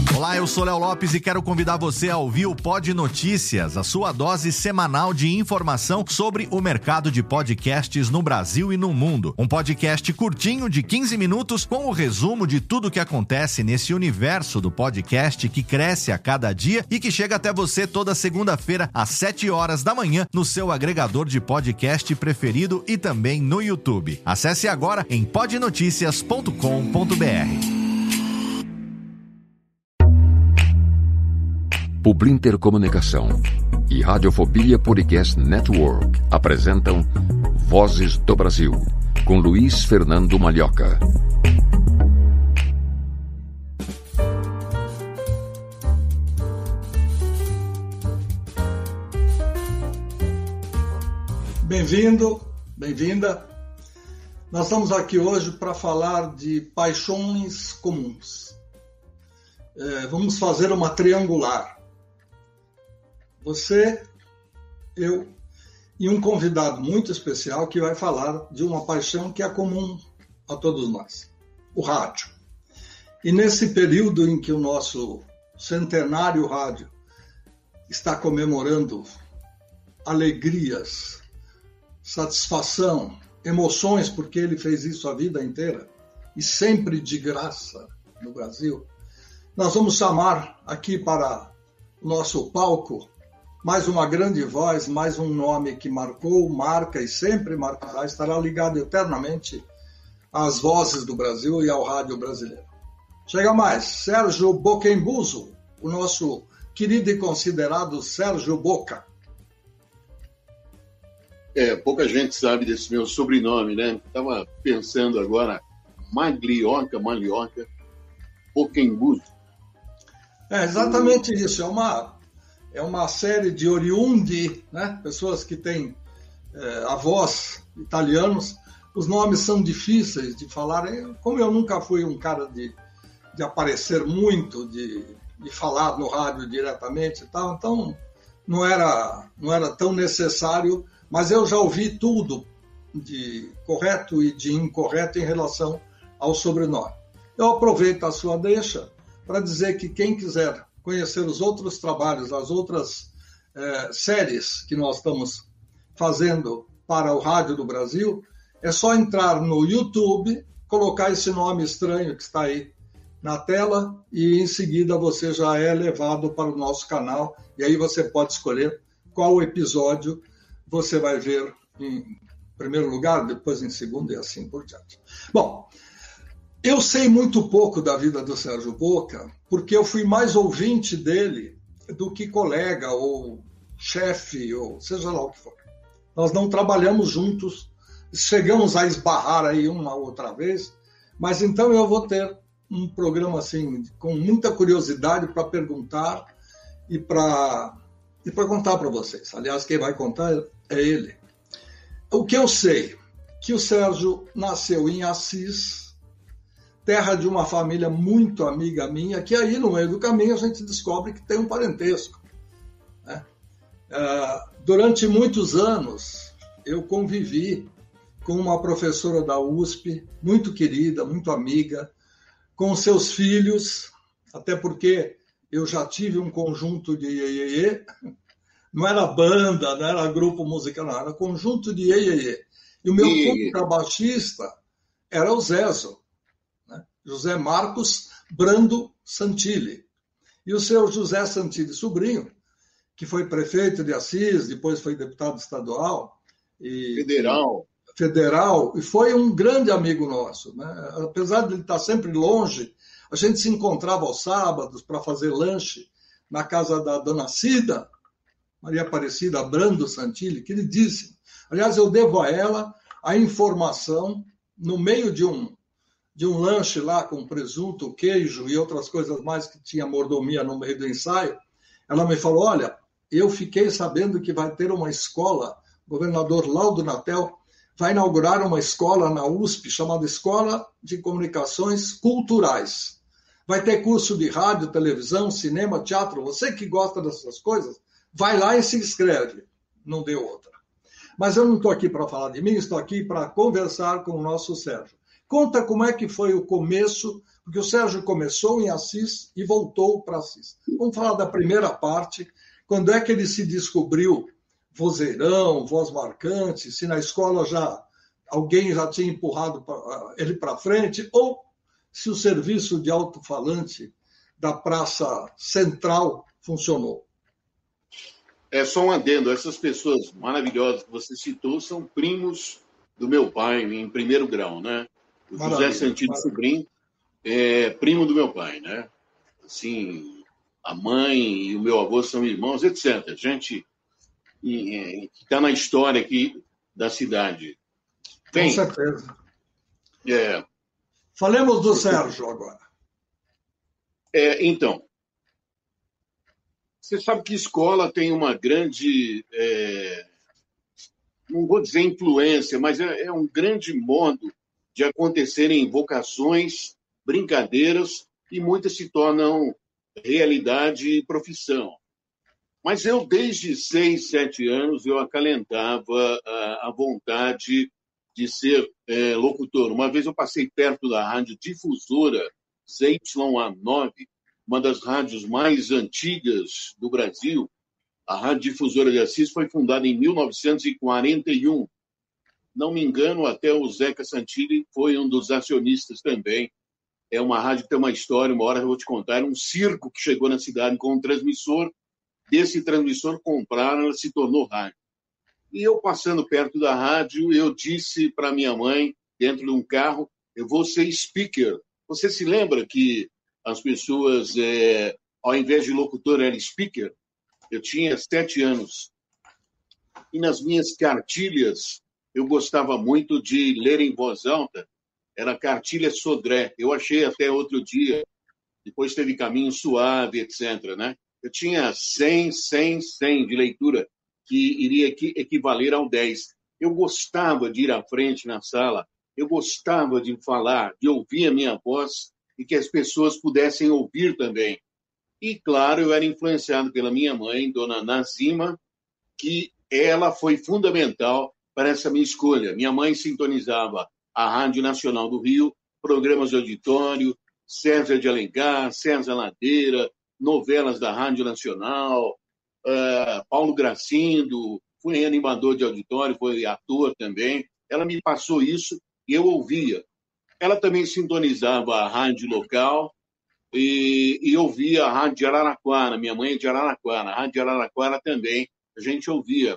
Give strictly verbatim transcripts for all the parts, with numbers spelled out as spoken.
Olá, eu sou Léo Lopes e quero convidar você a ouvir o Pod Notícias, a sua dose semanal de informação sobre o mercado de podcasts no Brasil e no mundo. Um podcast curtinho de quinze minutos com o resumo de tudo que acontece nesse universo do podcast que cresce a cada dia e que chega até você toda segunda-feira às sete horas da manhã no seu agregador de podcast preferido e também no YouTube. Acesse agora em pod noticias ponto com ponto b r. Publinter Comunicação e Radiofobia Podcast Network apresentam Vozes do Brasil, com Luiz Fernando Malhoca. Bem-vindo, bem-vinda. Nós estamos aqui hoje para falar de paixões comuns. É, vamos fazer uma triangular. Você, eu e um convidado muito especial que vai falar de uma paixão que é comum a todos nós, o rádio. E nesse período em que o nosso centenário rádio está comemorando alegrias, satisfação, emoções, porque ele fez isso a vida inteira e sempre de graça no Brasil, nós vamos chamar aqui para o nosso palco mais uma grande voz, mais um nome que marcou, marca e sempre marcará, estará ligado eternamente às vozes do Brasil e ao rádio brasileiro. Chega mais, Sérgio Boquembuso, o nosso querido e considerado Sérgio Boca. É, pouca gente sabe desse meu sobrenome, né? Estava pensando agora, Maglioca, Malioca, Boquembuso. É exatamente isso, é uma... É uma série de oriundi, né? Pessoas que têm é, avós italianos. Os nomes são difíceis de falar. Como eu nunca fui um cara de, de aparecer muito, de, de falar no rádio diretamente e tal, então não era, não era tão necessário, mas eu já ouvi tudo de correto e de incorreto em relação ao sobrenome. Eu aproveito a sua deixa para dizer que quem quiser conhecer os outros trabalhos, as outras eh, séries que nós estamos fazendo para o Rádio do Brasil, é só entrar no YouTube, colocar esse nome estranho que está aí na tela e em seguida você já é levado para o nosso canal e aí você pode escolher qual episódio você vai ver em primeiro lugar, depois em segundo e assim por diante. Bom, eu sei muito pouco da vida do Sérgio Boca, porque eu fui mais ouvinte dele do que colega ou chefe, ou seja lá o que for. Nós não trabalhamos juntos, chegamos a esbarrar aí uma outra vez, mas então eu vou ter um programa assim, com muita curiosidade para perguntar e para e para contar para vocês. Aliás, quem vai contar é ele. O que eu sei, que o Sérgio nasceu em Assis, terra de uma família muito amiga minha, que aí no meio do caminho a gente descobre que tem um parentesco. Né? Uh, durante muitos anos eu convivi com uma professora da U S P, muito querida, muito amiga, com seus filhos, até porque eu já tive um conjunto de iê-iê-iê, não era banda, não era grupo musical, não, era conjunto de iê-iê-iê. E o meu contrabaixista era o Zezo, José Marcos Brando Santilli. E o seu José Santilli sobrinho, que foi prefeito de Assis, depois foi deputado estadual. E, federal. Federal, e foi um grande amigo nosso. Né? Apesar de ele estar sempre longe, a gente se encontrava aos sábados para fazer lanche na casa da dona Cida, Maria Aparecida Brando Santilli, queridíssima. Aliás, eu devo a ela a informação, no meio de um de um lanche lá com presunto, queijo e outras coisas mais que tinha mordomia no meio do ensaio, ela me falou, olha, eu fiquei sabendo que vai ter uma escola, o governador Laudo Natel vai inaugurar uma escola na U S P chamada Escola de Comunicações Culturais. Vai ter curso de rádio, televisão, cinema, teatro. Você que gosta dessas coisas, vai lá e se inscreve. Não deu outra. Mas eu não estou aqui para falar de mim, estou aqui para conversar com o nosso Sérgio. Conta como é que foi o começo, Porque o Sérgio começou em Assis e voltou para Assis. Vamos falar da primeira parte. Quando é que ele se descobriu vozeirão, voz marcante? Se na escola já alguém já tinha empurrado ele para frente? Ou se o serviço de alto-falante da Praça Central funcionou? É só um adendo. Essas pessoas maravilhosas que você citou são primos do meu pai, em primeiro grau, né? O José Santino Sobrinho é primo do meu pai, né? Assim, a mãe e o meu avô são irmãos, etcétera. Gente que está na história aqui da cidade. Bem, com certeza. É, Falemos do Sérgio agora. É, então, você sabe que escola tem uma grande, é, não vou dizer influência, mas é, é um grande modo de acontecerem vocações, brincadeiras, e muitas se tornam realidade e profissão. Mas eu, desde seis, sete anos, eu acalentava a, a vontade de ser é, locutor. Uma vez eu passei perto da rádio difusora Z Y A nove, uma das rádios mais antigas do Brasil. A Rádio Difusora de Assis foi fundada em mil novecentos e quarenta e um. Não me engano, até o Zeca Santilli foi um dos acionistas também. É uma rádio que tem uma história, uma hora eu vou te contar. Era um circo que chegou na cidade com um transmissor. Desse transmissor compraram, ela se tornou rádio. E eu, passando perto da rádio, eu disse para minha mãe, dentro de um carro, eu vou ser speaker. Você se lembra que as pessoas, é, ao invés de locutor, era speaker? Eu tinha sete anos. E nas minhas cartilhas, eu gostava muito de ler em voz alta. Era cartilha Sodré. Eu achei até outro dia. Depois teve Caminho Suave, etcétera, né? Eu tinha cem, cem, cem de leitura, que iria equivaler ao dez. Eu gostava de ir à frente na sala, eu gostava de falar, de ouvir a minha voz e que as pessoas pudessem ouvir também. E, claro, eu era influenciado pela minha mãe, dona Nazima, que ela foi fundamental para essa minha escolha. Minha mãe sintonizava a Rádio Nacional do Rio, programas de auditório, César de Alencar, César Ladeira, novelas da Rádio Nacional, uh, Paulo Gracindo, foi animador de auditório, foi ator também. Ela me passou isso e eu ouvia. Ela também sintonizava a rádio local e, e ouvia a Rádio de Araraquara. Minha mãe é de Araraquara. A Rádio de Araraquara também a gente ouvia.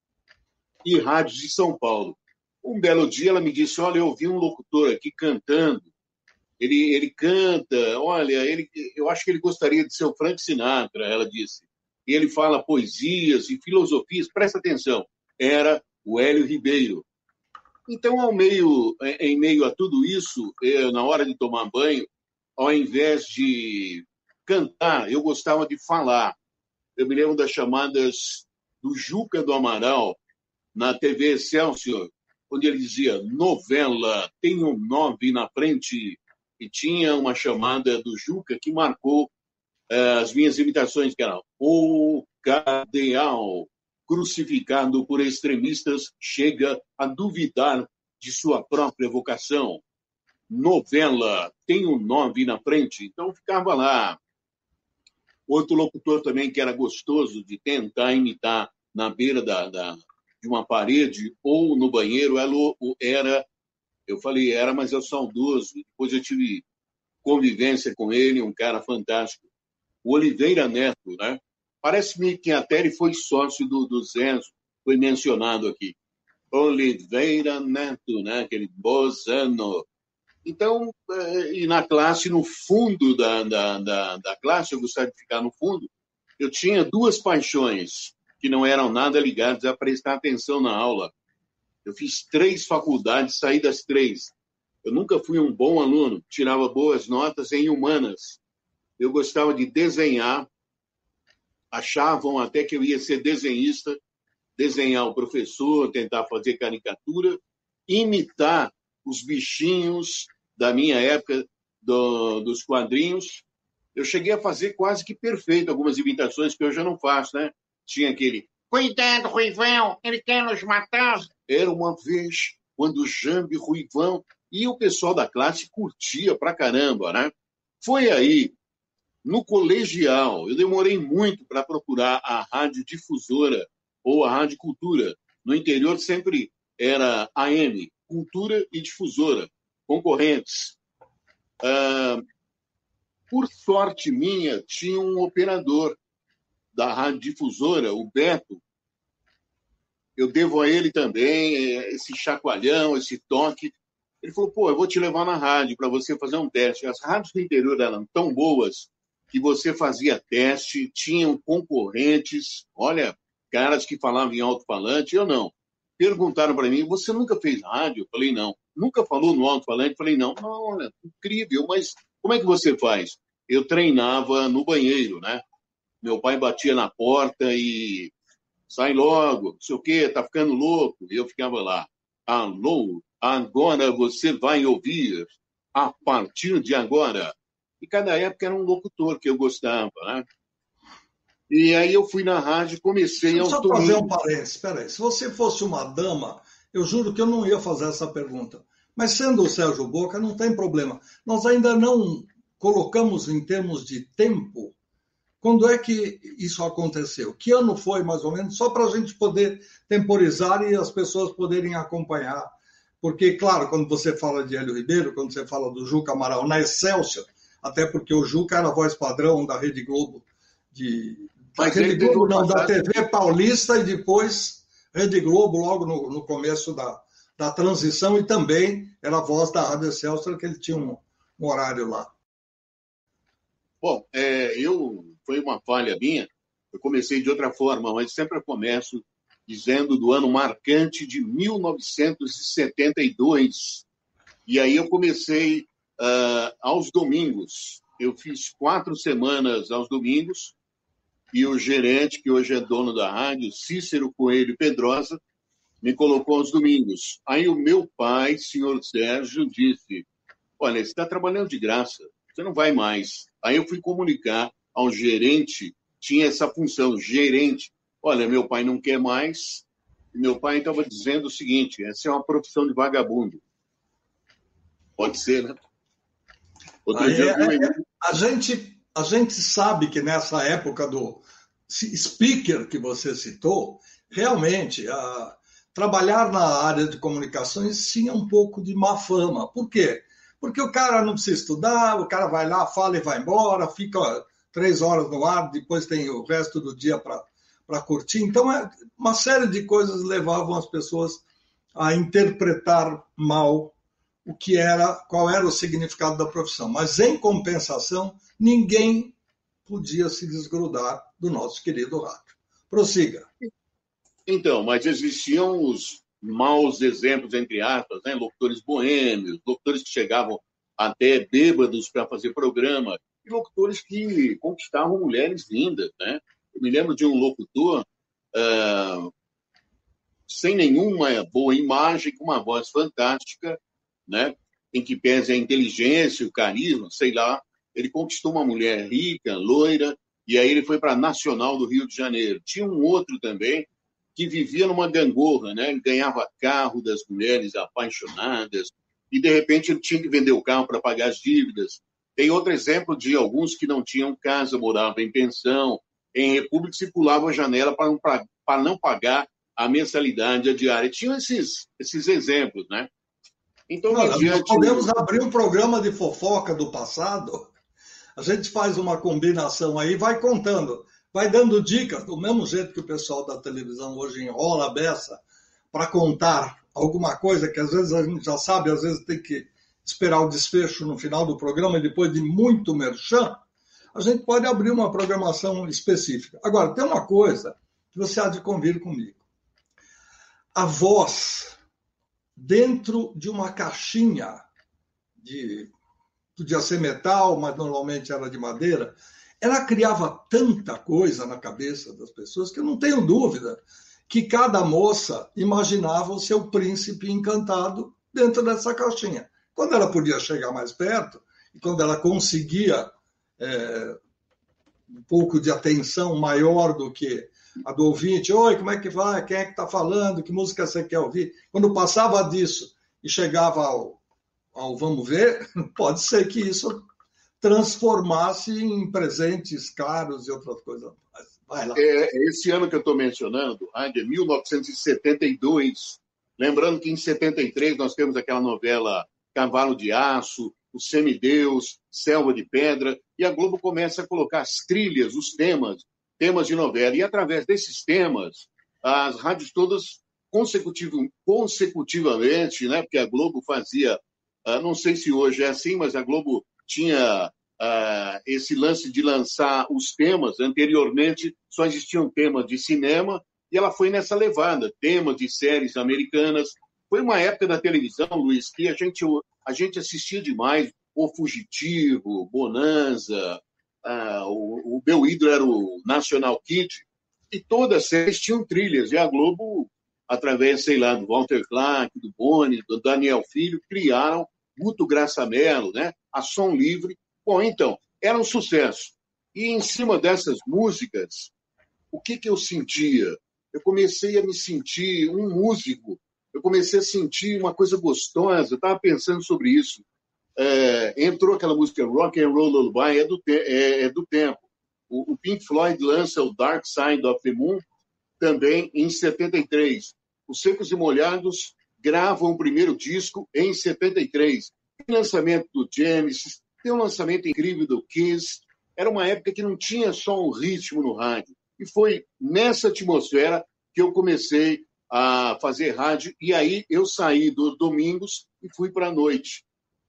E rádios de São Paulo. Um belo dia ela me disse, olha, eu ouvi um locutor aqui cantando. Ele, ele canta, olha, ele, eu acho que ele gostaria de ser o Frank Sinatra, ela disse. E ele fala poesias e filosofias, presta atenção, era o Hélio Ribeiro. Então, ao meio, em meio a tudo isso, eu, na hora de tomar banho, ao invés de cantar, eu gostava de falar. Eu me lembro das chamadas do Juca do Amaral, na T V Excelsior, onde ele dizia, novela, tem um nove na frente. E tinha uma chamada do Juca que marcou uh, as minhas imitações, que era o cardeal, crucificado por extremistas, chega a duvidar de sua própria vocação. Novela, tem um nove na frente. Então, ficava lá. Outro locutor também que era gostoso de tentar imitar na beira da, da, de uma parede ou no banheiro, era... Eu falei, era, mas é o saudoso. Depois eu tive convivência com ele, um cara fantástico. O Oliveira Neto, né? Parece-me que até ele foi sócio do, do Zenzo, foi mencionado aqui. Oliveira Neto, né? Aquele bozano. Então, e na classe, no fundo da, da, da, da classe, eu gostava de ficar no fundo, eu tinha duas paixões que não eram nada ligadas a prestar atenção na aula. Eu fiz três faculdades, saí das três. Eu nunca fui um bom aluno, tirava boas notas em humanas. Eu gostava de desenhar, achavam até que eu ia ser desenhista, desenhar o professor, tentar fazer caricatura, imitar os bichinhos da minha época, do, dos quadrinhos. Eu cheguei a fazer quase que perfeito algumas imitações que eu já não faço, né? Tinha aquele... Cuidado, Ruivão, ele quer nos matar. Era uma vez, quando Jambe e Ruivão E o pessoal da classe curtia pra caramba, né? Foi aí, no colegial, eu demorei muito para procurar a radiodifusora ou a Rádio Cultura. No interior sempre era A M, Cultura e Difusora, concorrentes. Ah, por sorte minha, tinha um operador da radiodifusora, o Beto. Eu devo a ele também esse chacoalhão, esse toque. Ele falou, pô, eu vou te levar na rádio para você fazer um teste. As rádios do interior eram tão boas que você fazia teste, tinham concorrentes, olha, caras que falavam em alto-falante, eu não. Perguntaram para mim, você nunca fez rádio? Eu falei, não. Nunca falou no alto-falante? Eu falei, não. Não, olha, incrível, mas como é que você faz? Eu treinava no banheiro, né? Meu pai batia na porta e sai logo, não sei o quê, tá ficando louco. E eu ficava lá, alô, agora você vai ouvir, a partir de agora. E cada época era um locutor que eu gostava, né? E aí eu fui na rádio e comecei a... Só fazer um parênteses, espera aí. Se você fosse uma dama, eu juro que eu não ia fazer essa pergunta. Mas sendo o Sérgio Boca, não tem problema. Nós ainda não colocamos em termos de tempo quando é que isso aconteceu. Que ano foi, mais ou menos? Só para a gente poder temporizar e as pessoas poderem acompanhar. Porque, claro, quando você fala de Hélio Ribeiro, quando você fala do Juca Amaral na Excelsior, até porque o Juca era a voz padrão da Rede Globo, de, da Mas Rede Globo, não, da passado... T V Paulista e depois Rede Globo, logo no, no começo da, da transição, e também era a voz da Rádio Excelsior, que ele tinha um, um horário lá. Bom, é, eu foi uma falha minha, eu comecei de outra forma, mas sempre começo dizendo do ano marcante de mil novecentos e setenta e dois. E aí eu comecei uh, aos domingos. Eu fiz quatro semanas aos domingos e o gerente, que hoje é dono da rádio, Cícero Coelho Pedrosa, me colocou aos domingos. Aí o meu pai, senhor Sérgio, disse, olha, você está trabalhando de graça, você não vai mais. Aí eu fui comunicar ao gerente, tinha essa função, gerente. Olha, meu pai não quer mais. E meu pai estava dizendo o seguinte, essa é uma profissão de vagabundo. Pode ser, né? Outro Aí, dia eu vi... é, é, a, gente, a gente sabe que nessa época do speaker que você citou, realmente, a, trabalhar na área de comunicações tinha um pouco de má fama. Por quê? Porque o cara não precisa estudar, o cara vai lá, fala e vai embora, fica três horas no ar, depois tem o resto do dia para curtir. Então, é, uma série de coisas levavam as pessoas a interpretar mal o que era, qual era o significado da profissão. Mas, em compensação, ninguém podia se desgrudar do nosso querido rádio. Prossiga. Então, mas existiam os maus exemplos, entre aspas, né? Locutores boêmios, locutores que chegavam até bêbados para fazer programa, e locutores que conquistavam mulheres lindas, né? Eu me lembro de um locutor uh, sem nenhuma boa imagem, com uma voz fantástica, né? Em que pese a inteligência, o carisma, sei lá, ele conquistou uma mulher rica, loira, e aí ele foi para a Nacional do Rio de Janeiro. Tinha um outro também que vivia numa gangorra, né? Ele ganhava carro das mulheres apaixonadas e, de repente, ele tinha que vender o carro para pagar as dívidas. Tem outro exemplo de alguns que não tinham casa, moravam em pensão, em república, e pulavam a janela para não, para não pagar a mensalidade, a diária. Tinham esses, esses exemplos, né? Então, Olha, mediante... nós podemos abrir um programa de fofoca do passado. A gente faz uma combinação aí, vai contando, vai dando dicas, do mesmo jeito que o pessoal da televisão hoje enrola a beça para contar alguma coisa que às vezes a gente já sabe, às vezes tem que esperar o desfecho no final do programa e depois de muito merchan, a gente pode abrir uma programação específica. Agora, tem uma coisa que você há de convir comigo. A voz dentro de uma caixinha de... podia ser metal, mas normalmente era de madeira, ela criava tanta coisa na cabeça das pessoas que eu não tenho dúvida que cada moça imaginava o seu príncipe encantado dentro dessa caixinha. Quando ela podia chegar mais perto, e quando ela conseguia é, um pouco de atenção maior do que a do ouvinte, oi, como é que vai? Quem é que está falando? Que música você quer ouvir? Quando passava disso e chegava ao ao vamos ver, pode ser que isso transformasse em presentes caros e outras coisas. Vai lá. É, esse ano que eu estou mencionando, rádio, é mil novecentos e setenta e dois. Lembrando que em setenta e três nós temos aquela novela Cavalo de Aço, O Semideus, Selva de Pedra, e a Globo começa a colocar as trilhas, os temas, temas de novela. E através desses temas, as rádios todas consecutiv- consecutivamente, né, porque a Globo fazia, uh, não sei se hoje é assim, mas a Globo tinha uh, esse lance de lançar os temas. Anteriormente só existiam temas de cinema, e ela foi nessa levada, temas de séries americanas. Foi uma época da televisão, Luiz, que a gente, a gente assistia demais O Fugitivo, Bonanza, uh, o, o meu ídolo era o National Kid, e todas as séries tinham trilhas, e a Globo, através, sei lá, do Walter Clark, do Boni, do Daniel Filho, criaram Guto Graça Mello, né? A Som Livre. Bom, então, era um sucesso. E em cima dessas músicas, o que, que eu sentia? Eu comecei a me sentir um músico, eu comecei a sentir uma coisa gostosa, eu estava pensando sobre isso. É, entrou aquela música Rock and Roll Lullaby, é do, te- é, é do tempo. O, o Pink Floyd lança o Dark Side of the Moon também em setenta e três. Os Secos e Molhados gravam o primeiro disco em setenta e três. Tem lançamento do Genesis, tem um lançamento incrível do Kiss. Era uma época que não tinha só um ritmo no rádio. E foi nessa atmosfera que eu comecei a fazer rádio. E aí eu saí dos domingos e fui para a noite.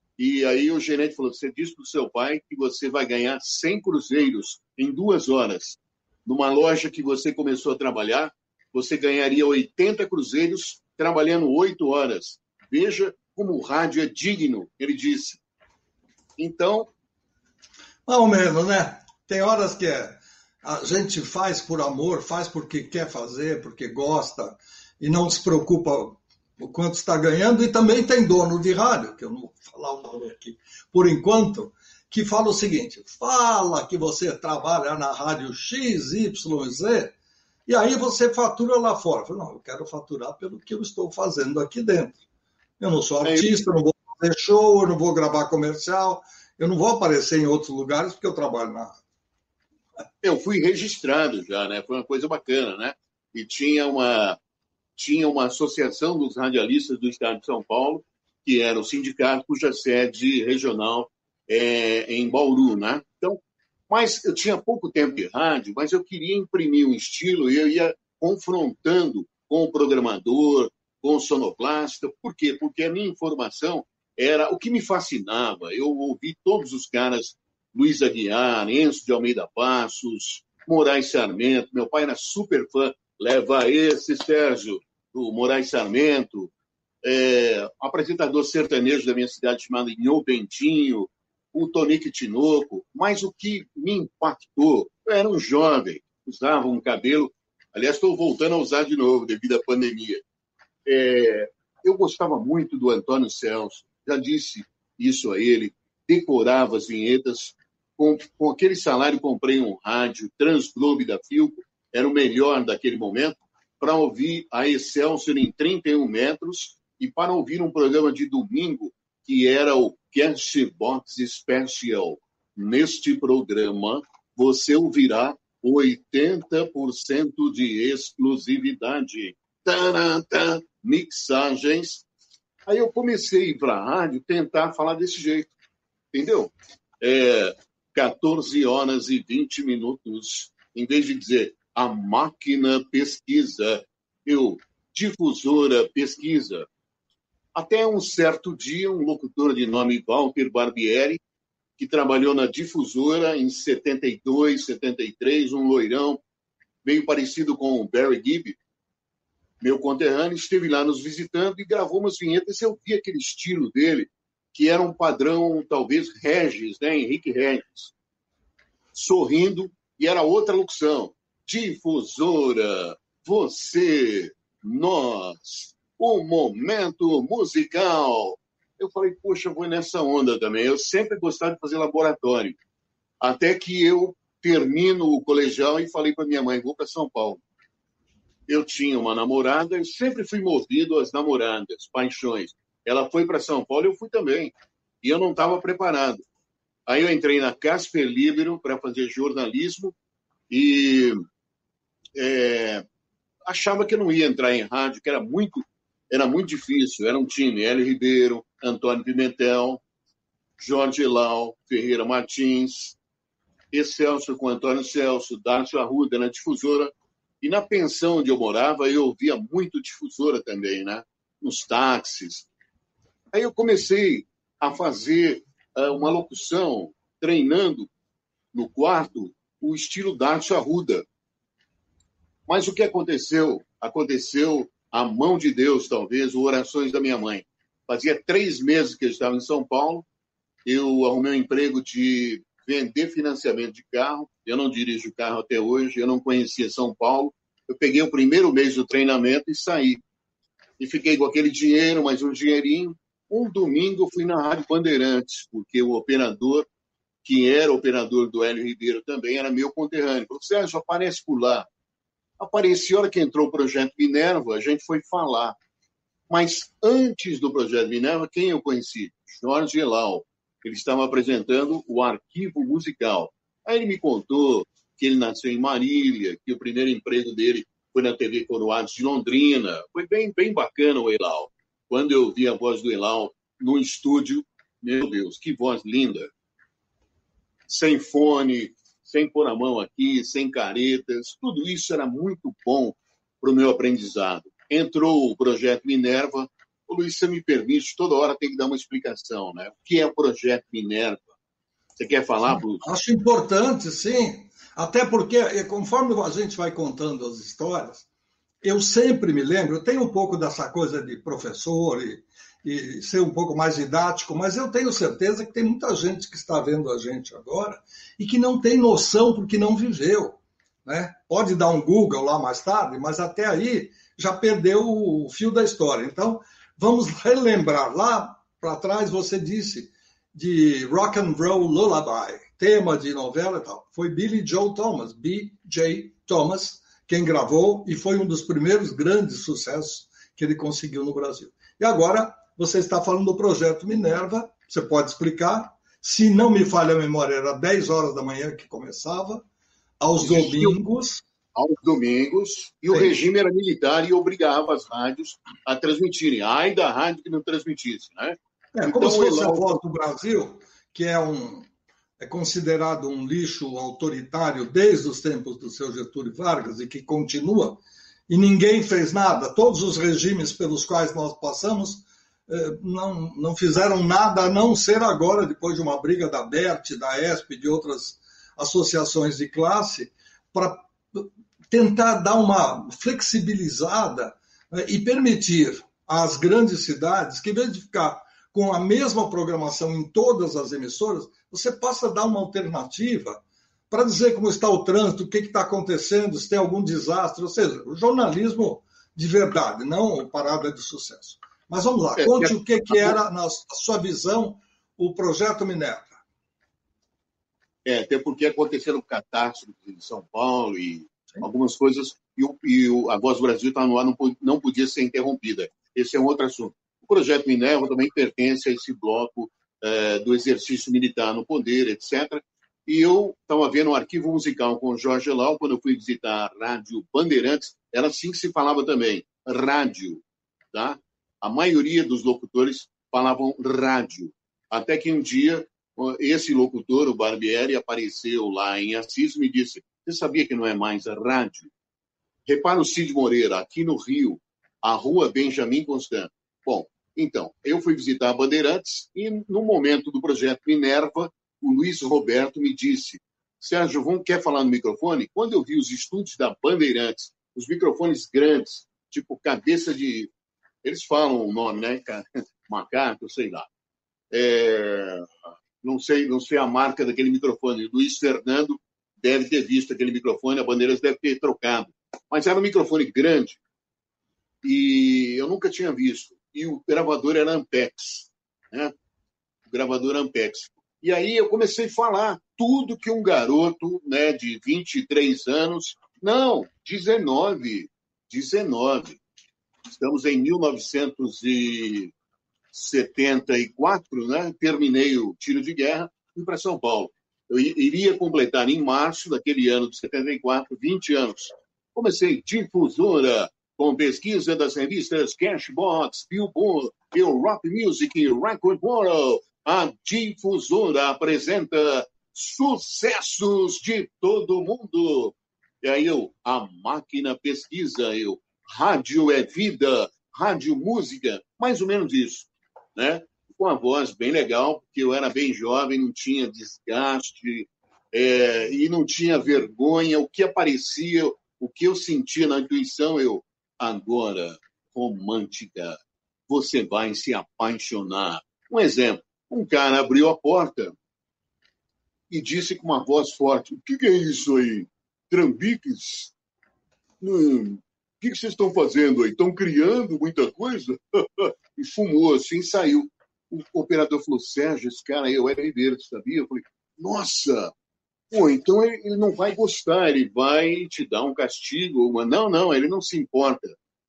E aí o gerente falou, você disse para o seu pai que você vai ganhar cem cruzeiros em duas horas. Numa loja que você começou a trabalhar, você ganharia oitenta cruzeiros trabalhando oito horas. Veja como o rádio é digno, ele disse. Então... Ao menos, né? Tem horas que a gente faz por amor, faz porque quer fazer, porque gosta, e não se preocupa o quanto está ganhando. E também tem dono de rádio, que eu não vou falar o nome aqui, por enquanto, que fala o seguinte, fala que você trabalha na rádio X Y Z, e aí você fatura lá fora. Eu falo, não, eu quero faturar pelo que eu estou fazendo aqui dentro. Eu não sou artista, eu não vou fazer show, eu não vou gravar comercial, eu não vou aparecer em outros lugares porque eu trabalho na rádio. Eu fui registrado já, né? Foi uma coisa bacana, né? E tinha uma, tinha uma associação dos radialistas do estado de São Paulo, que era o sindicato cuja sede regional é em Bauru, né? Então, mas eu tinha pouco tempo de rádio, mas eu queria imprimir um estilo e eu ia confrontando com o programador, com o sonoplasta. Por quê? Porque a minha informação era o que me fascinava. Eu ouvi todos os caras, Luiz Aguiar, Enzo de Almeida Passos, Moraes Sarmento. Meu pai era super fã. Leva esse, Sérgio, do Moraes Sarmento. É, apresentador sertanejo da minha cidade chamado Inho Bentinho, o Tonico Tinoco. Mas o que me impactou, eu era um jovem, usava um cabelo, aliás, estou voltando a usar de novo devido à pandemia. É, eu gostava muito do Antônio Celso, já disse isso a ele, decorava as vinhetas, com, com aquele salário comprei um rádio Transglobe da Philco, era o melhor daquele momento, para ouvir a Excelsior em trinta e um metros e para ouvir um programa de domingo que era o Cashbox Special. Neste programa, você ouvirá oitenta por cento de exclusividade. Tarantã, mixagens. Aí eu comecei a ir para a rádio tentar falar desse jeito, entendeu? É, quatorze horas e vinte minutos, em vez de dizer a máquina pesquisa, eu, difusora pesquisa. Até um certo dia, um locutor de nome Walter Barbieri, que trabalhou na difusora em setenta e dois, setenta e três, um loirão, meio parecido com o Barry Gibb, meu conterrâneo, esteve lá nos visitando e gravou umas vinhetas. Eu vi aquele estilo dele, que era um padrão, talvez, Regis, né? Henrique Regis, sorrindo, e era outra locução. Difusora, você, nós, o momento musical. Eu falei, poxa, eu vou nessa onda também. Eu sempre gostava de fazer laboratório. Até que eu termino o colegial e falei para minha mãe, vou para São Paulo. Eu tinha uma namorada, eu sempre fui movido às namoradas, paixões. Ela foi para São Paulo e eu fui também. E eu não estava preparado. Aí eu entrei na Casper Libero para fazer jornalismo e é, achava que eu não ia entrar em rádio, que era muito, era muito difícil. Era um time, Hélio Ribeiro, Antônio Pimentel, Jorge Lau, Ferreira Martins, Excelso com Antônio Celso, Darcio Arruda na difusora. E na pensão onde eu morava, eu ouvia muito difusora também, né? Nos táxis. Aí eu comecei a fazer uh, uma locução, treinando no quarto o estilo Darcio Arruda. Mas o que aconteceu? Aconteceu a mão de Deus, talvez, ou orações da minha mãe. Fazia três meses que eu estava em São Paulo, eu arrumei um emprego de vender financiamento de carro, eu não dirijo carro até hoje, eu não conhecia São Paulo, eu peguei o primeiro mês do treinamento e saí. E fiquei com aquele dinheiro, mais um dinheirinho. Um domingo eu fui na Rádio Bandeirantes, porque o operador, que era operador do Hélio Ribeiro também, era meu conterrâneo. Falei, Sérgio, aparece por lá. Apareci, a hora que entrou o Projeto Minerva, a gente foi falar. Mas antes do Projeto Minerva, quem eu conheci? Jorge Lau. Ele estava apresentando o Arquivo Musical. Aí ele me contou que ele nasceu em Marília, que o primeiro emprego dele foi na T V Coroados de Londrina. Foi bem, bem bacana o Elau. Quando eu ouvi a voz do Elau no estúdio, meu Deus, que voz linda. Sem fone, sem pôr a mão aqui, sem caretas. Tudo isso era muito bom para o meu aprendizado. Entrou o Projeto Minerva. Ô, Luiz, você me permite, toda hora tem que dar uma explicação, né? O que é o Projeto Minerva? Você quer falar, Bruno? Acho importante, sim. Até porque, conforme a gente vai contando as histórias, eu sempre me lembro, eu tenho um pouco dessa coisa de professor e, e ser um pouco mais didático, mas eu tenho certeza que tem muita gente que está vendo a gente agora e que não tem noção porque não viveu, né? Pode dar um Google lá mais tarde, mas até aí já perdeu o fio da história. Então, vamos relembrar. Lá para trás você disse de Rock and Roll Lullaby, tema de novela e tal. Foi Billy Joe Thomas, B J Thomas, quem gravou e foi um dos primeiros grandes sucessos que ele conseguiu no Brasil. E agora você está falando do Projeto Minerva, você pode explicar. Se não me falha a memória, era dez horas da manhã que começava, aos domingos. Aos domingos, e Sim. o regime era militar e obrigava as rádios a transmitirem. Ai da rádio que não transmitisse, né? É, como então, se fosse a Voz do Brasil, que é, um, é considerado um lixo autoritário desde os tempos do seu Getúlio Vargas e que continua, e ninguém fez nada. Todos os regimes pelos quais nós passamos eh, não, não fizeram nada, a não ser agora, depois de uma briga da B E R T, da E S P e de outras associações de classe, para tentar dar uma flexibilizada, né, e permitir às grandes cidades que, em vez de ficar com a mesma programação em todas as emissoras, você passa a dar uma alternativa para dizer como está o trânsito, o que está acontecendo, se tem algum desastre, ou seja, o jornalismo de verdade, não parada de sucesso. Mas vamos lá, conte o que, que era, na sua visão, o Projeto Minerva. É, até porque aconteceram catástrofes em São Paulo e Sim. algumas coisas, e, o, e o, a Voz do Brasil está no ar, não, não podia ser interrompida. Esse é um outro assunto. O Projeto Minerva também pertence a esse bloco eh, do exercício militar no poder, etcétera. E eu estava vendo um arquivo musical com o Jorge Lau, quando eu fui visitar a Rádio Bandeirantes, era assim que se falava também, rádio, tá? A maioria dos locutores falavam rádio. Até que um dia, esse locutor, o Barbieri, apareceu lá em Assis e me disse, você sabia que não é mais rádio? Repara o Cid Moreira, aqui no Rio, a rua Benjamin Constant. Bom, então, eu fui visitar a Bandeirantes e no momento do Projeto Minerva, o Luiz Roberto me disse, Sérgio, vamos, quer falar no microfone? Quando eu vi os estúdios da Bandeirantes, os microfones grandes, tipo cabeça de... Eles falam o nome, né? Macaco, sei lá. É... Não sei, não sei a marca daquele microfone. O Luiz Fernando deve ter visto aquele microfone, a Bandeirantes deve ter trocado. Mas era um microfone grande e eu nunca tinha visto. E o gravador era Ampex, né? O gravador Ampex. E aí eu comecei a falar tudo que um garoto, né, de vinte e três anos... Não, dezenove. dezenove. Estamos em mil novecentos e setenta e quatro, né? Terminei o tiro de guerra e fui para São Paulo. Eu iria completar em março daquele ano de setenta e quatro, vinte anos. Comecei difusora com pesquisa das revistas Cashbox, Billboard, Rock Music e Record World. A difusora apresenta sucessos de todo mundo. E aí eu, a máquina pesquisa, eu, rádio é vida, rádio música, mais ou menos isso, né? Com a voz bem legal, porque eu era bem jovem, não tinha desgaste é, e não tinha vergonha. O que aparecia, o que eu sentia na intuição, eu, agora, romântica, você vai se apaixonar. Um exemplo, um cara abriu a porta e disse com uma voz forte, o que, que é isso aí? Trambiques? Hum, o que, que vocês estão fazendo aí? Estão criando muita coisa? E fumou assim, saiu. O operador falou, Sérgio, esse cara aí é o Hélio Verde, sabia? Eu falei, nossa, pô, então ele, ele não vai gostar, ele vai te dar um castigo. Uma... Não, não, ele não se importa.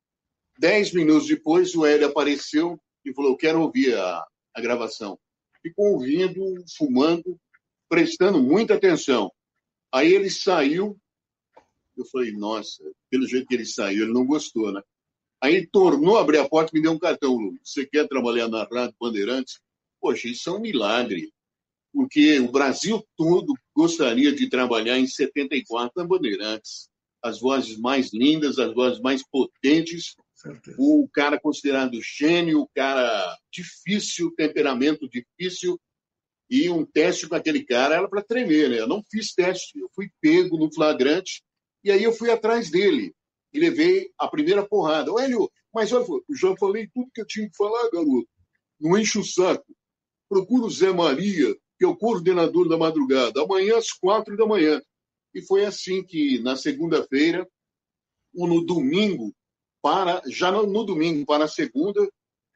Dez minutos depois, o Hélio apareceu e falou, eu quero ouvir a, a gravação. Ficou ouvindo, fumando, prestando muita atenção. Aí ele saiu, eu falei, nossa, pelo jeito que ele saiu, ele não gostou, né? Aí ele tornou a abrir a porta e me deu um cartão. Você quer trabalhar na Rádio Bandeirantes? Poxa, isso é um milagre. Porque o Brasil todo gostaria de trabalhar em setenta e quatro na Bandeirantes. As vozes mais lindas, as vozes mais potentes. Certeza. O cara considerado gênio, o cara difícil, temperamento difícil. E um teste com aquele cara era para tremer, né? Eu não fiz teste. Eu fui pego no flagrante e aí eu fui atrás dele. E levei a primeira porrada. Ô, Hélio, mas olha, eu já falei tudo que eu tinha que falar, garoto. Não enche o saco. Procura o Zé Maria, que é o coordenador da madrugada, amanhã às quatro da manhã. E foi assim que, na segunda-feira, ou no domingo, para, já no, no domingo para a segunda,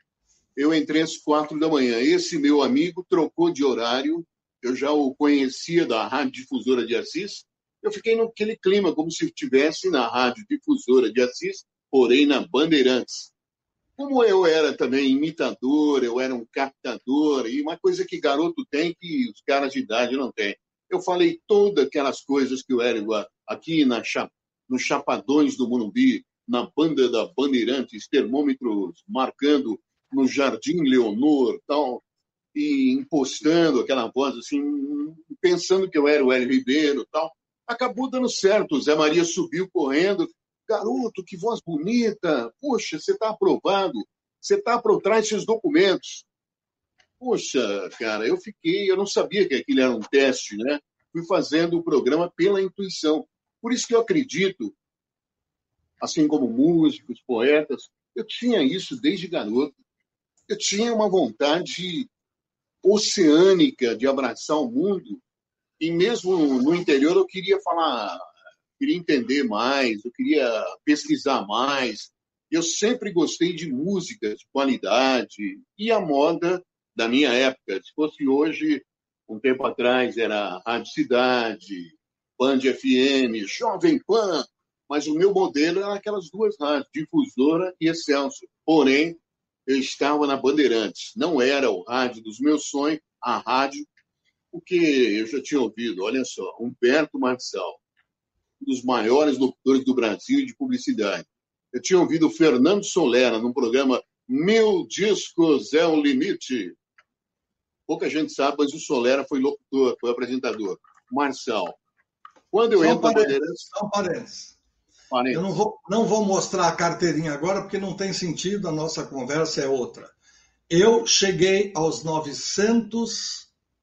eu entrei às quatro da manhã. Esse meu amigo trocou de horário, eu já o conhecia da Rádio Difusora de Assis. Eu fiquei naquele clima, como se estivesse na Rádio Difusora de Assis, porém na Bandeirantes. Como eu era também imitador, eu era um captador, e uma coisa que garoto tem que os caras de idade não têm. Eu falei todas aquelas coisas que eu era aqui na, nos Chapadões do Morumbi, na banda da Bandeirantes, termômetros marcando no Jardim Leonor, tal, e impostando aquela voz assim, pensando que eu era o Hélio Ribeiro, tal. Acabou dando certo. O Zé Maria subiu correndo. Garoto, que voz bonita. Poxa, você está aprovado. Você está aprovado. Traz esses documentos. Poxa, cara, eu fiquei... Eu não sabia que aquilo era um teste, né? Fui fazendo o programa pela intuição. Por isso que eu acredito, assim como músicos, poetas, eu tinha isso desde garoto. Eu tinha uma vontade oceânica de abraçar o mundo. E mesmo no interior eu queria falar, queria entender mais, eu queria pesquisar mais. Eu sempre gostei de música de qualidade e a moda da minha época. Se fosse hoje, um tempo atrás, era Rádio Cidade, Band F M, Jovem Pan, mas o meu modelo era aquelas duas rádios, Difusora e Excelsior. Porém, eu estava na Bandeirantes. Não era o rádio dos meus sonhos, a rádio, porque eu já tinha ouvido, olha só, Humberto Marçal, um dos maiores locutores do Brasil de publicidade. Eu tinha ouvido o Fernando Solera num programa Mil Discos é o Limite. Pouca gente sabe, mas o Solera foi locutor, foi apresentador. Marçal. Quando eu Só entro na Bandeirantes... Só parênteses. Eu não vou, não vou mostrar a carteirinha agora, porque não tem sentido, a nossa conversa é outra. Eu cheguei aos novecentos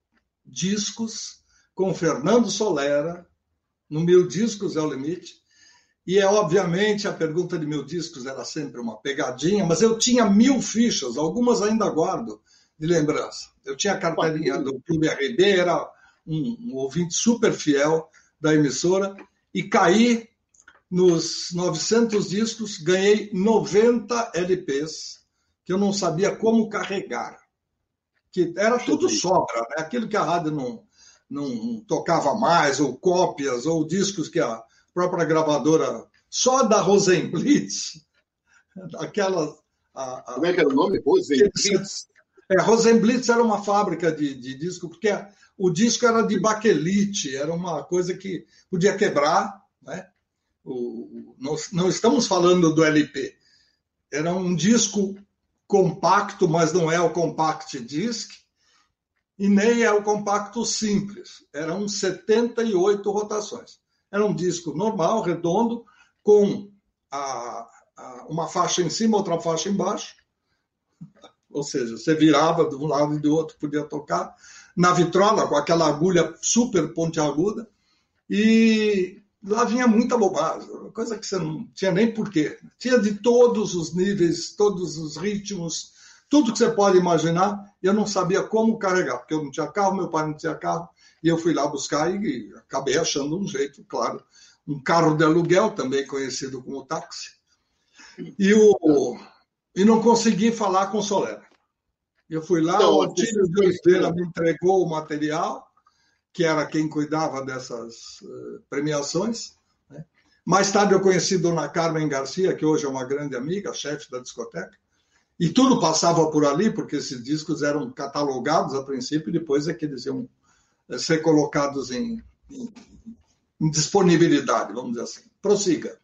discos com Fernando Solera, no Mil Discos é o Limite, e é obviamente a pergunta de Mil Discos era sempre uma pegadinha, mas eu tinha mil fichas, algumas ainda guardo de lembrança. Eu tinha a carteirinha do Clube R B, era um, um ouvinte super fiel da emissora, e caí nos novecentos discos, ganhei noventa L Ps, que eu não sabia como carregar. Que era tudo sobra, né? Aquilo que a rádio não, não tocava mais, ou cópias, ou discos que a própria gravadora, só da Rosenblitz, aquela... A, a, Como é que era o nome? Rosenblitz? É, Rosenblitz era uma fábrica de, de disco, porque o disco era de baquelite, era uma coisa que podia quebrar, né? O, não, não estamos falando do L P. Era um disco compacto, mas não é o compact disc, e nem é o compacto simples. Eram setenta e oito rotações. Era um disco normal, redondo, com a, a, uma faixa em cima, outra faixa embaixo. Ou seja, você virava de um lado e do outro, podia tocar. Na vitrola, com aquela agulha super pontiaguda. E lá vinha muita bobagem, coisa que você não tinha nem porquê. Tinha de todos os níveis, todos os ritmos, tudo que você pode imaginar. E eu não sabia como carregar, porque eu não tinha carro, meu pai não tinha carro. E eu fui lá buscar e acabei achando um jeito, claro. Um carro de aluguel, também conhecido como táxi. E, o, e não consegui falar com o Solera. Eu fui lá, então, o Otílio de Oliveira me entregou o material, que era quem cuidava dessas uh, premiações. Né? Mais tarde eu conheci Dona Carmen Garcia, que hoje é uma grande amiga, chefe da discoteca. E tudo passava por ali, porque esses discos eram catalogados a princípio, e depois é que eles iam ser colocados em, em, em disponibilidade, vamos dizer assim. Prossiga.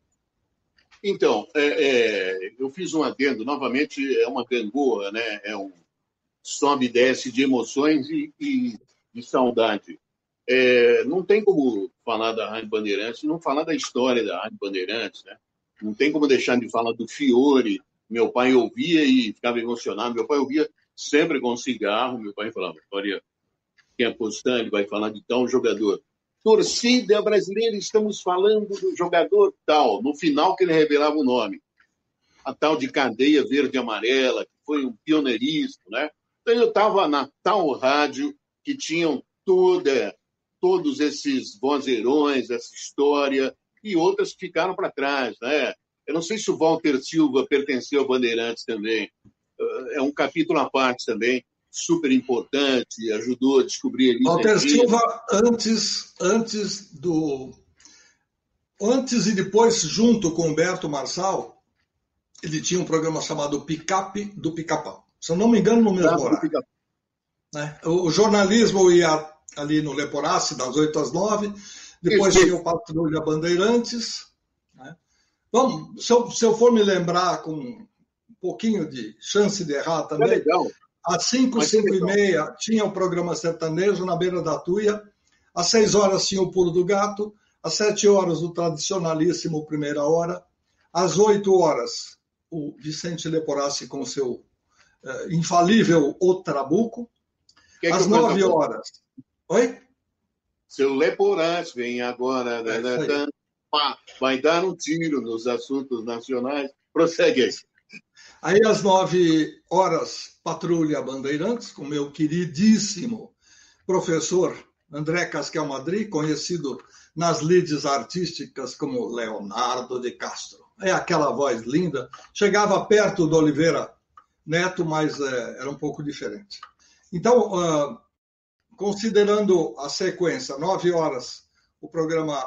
Então, é, é, eu fiz um adendo, novamente é uma gangorra, né? É um sobe e desce de emoções e, e de saudade. É, não tem como falar da Rádio Bandeirantes, não falar da história da Rádio Bandeirantes, né? Não tem como deixar de falar do Fiore. Meu pai ouvia e ficava emocionado. Meu pai ouvia sempre com cigarro. Meu pai falava, olha, quem apostar, ele vai falar de tal jogador. Torcida brasileira, estamos falando do jogador tal. No final que ele revelava o nome. A tal de Cadeia Verde e Amarela, que foi um pioneirismo, né? Então eu estava na tal rádio que tinham toda, todos esses vozeirões, essa história, e outras que ficaram para trás, né? Eu não sei se o Walter Silva pertenceu a Bandeirantes também. É um capítulo à parte também, super importante, ajudou a descobrir... Ele Walter Silva, antes, antes do... Antes e depois, junto com Humberto Marçal, ele tinha um programa chamado Picape do Pica-Pau. Se eu não me engano, no mesmo horário. Né? O jornalismo ia ali no Leporace, das oito às nove, depois tinha o Patrulha Bandeirantes. Né? Bom, se eu, se eu for me lembrar com um pouquinho de chance de errar também, é legal. Às cinco, cinco e meia tinha o programa sertanejo na beira da Tuia, às seis horas tinha o Pulo do Gato, às sete horas o tradicionalíssimo Primeira Hora, às oito horas o Vicente Leporace com o seu uh, infalível O Trabuco, que às nove horas... Oi? Seu Leporace vem agora, né, né, vai dar um tiro nos assuntos nacionais. Prossegue aí. Aí, às nove horas, Patrulha Bandeirantes, com meu queridíssimo professor André Casquel Madri, conhecido nas lides artísticas como Leonardo de Castro. É aquela voz linda. Chegava perto do Oliveira Neto, mas é, era um pouco diferente. Então, uh, considerando a sequência, nove horas, o programa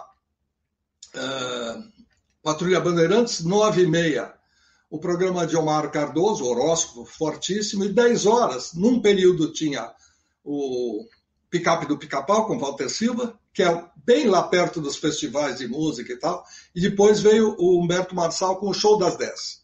uh, Patrulha Bandeirantes, nove e meia, o programa de Omar Cardoso, horóscopo fortíssimo, e dez horas, num período tinha o Picape do Pica-Pau, com Walter Silva, que é bem lá perto dos festivais de música e tal, e depois veio o Humberto Marçal com o Show das dez.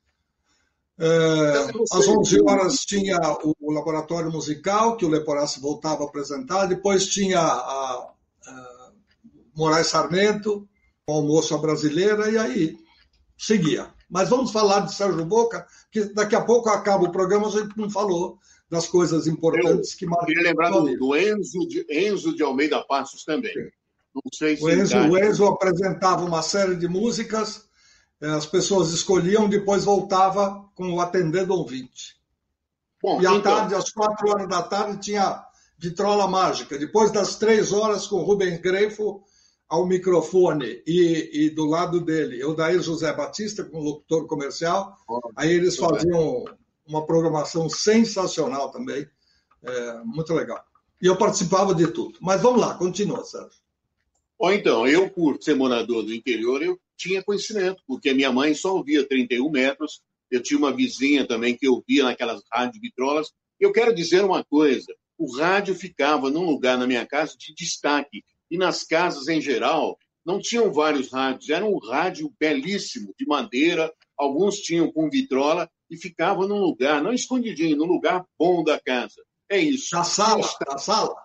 É, às onze horas tinha o Laboratório Musical, que o Leporace voltava a apresentar, depois tinha a, a Moraes Sarmento, o Almoço à Brasileira, e aí seguia. Mas vamos falar de Sérgio Boca, que daqui a pouco acaba o programa, a gente não falou das coisas importantes eu que marcam. Queria lembrar do, do Enzo, de, Enzo de Almeida Passos também. Sim. Não sei se o, Enzo, o Enzo apresentava uma série de músicas, as pessoas escolhiam, depois voltava com o Atendendo Ouvinte. Bom, e à então... tarde, às quatro horas da tarde, tinha Vitrola Mágica. Depois das três horas, com Rubens Grefo ao microfone e, e do lado dele, eu daí José Batista, com locutor comercial. Oh, aí eles faziam bem. Uma programação sensacional também, é, muito legal. E eu participava de tudo. Mas vamos lá, continua, Sérgio. Ou então, eu, por ser morador do interior, eu tinha conhecimento, porque minha mãe só ouvia trinta e um metros, eu tinha uma vizinha também que ouvia naquelas rádios vitrolas, Eu quero dizer uma coisa, o rádio ficava num lugar na minha casa de destaque, e nas casas em geral não tinham vários rádios, era um rádio belíssimo, de madeira, alguns tinham com vitrola, e ficava num lugar, não escondidinho, num lugar bom da casa. É isso. Na sala, na sala.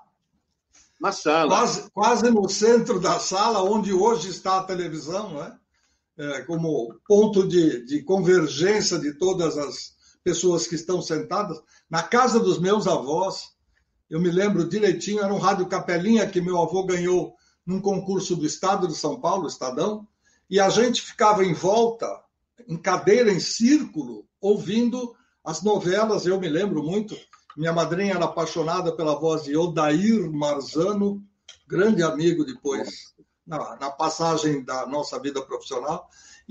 Na sala. Quase, quase no centro da sala, onde hoje está a televisão, não é? É, como ponto de, de convergência de todas as pessoas que estão sentadas. Na casa dos meus avós, eu me lembro direitinho, era um rádio Capelinha que meu avô ganhou num concurso do Estado de São Paulo, Estadão, e a gente ficava em volta, em cadeira, em círculo, ouvindo as novelas. Eu me lembro muito, minha madrinha era apaixonada pela voz de Odair Marzano, grande amigo depois, na, na passagem da nossa vida profissional,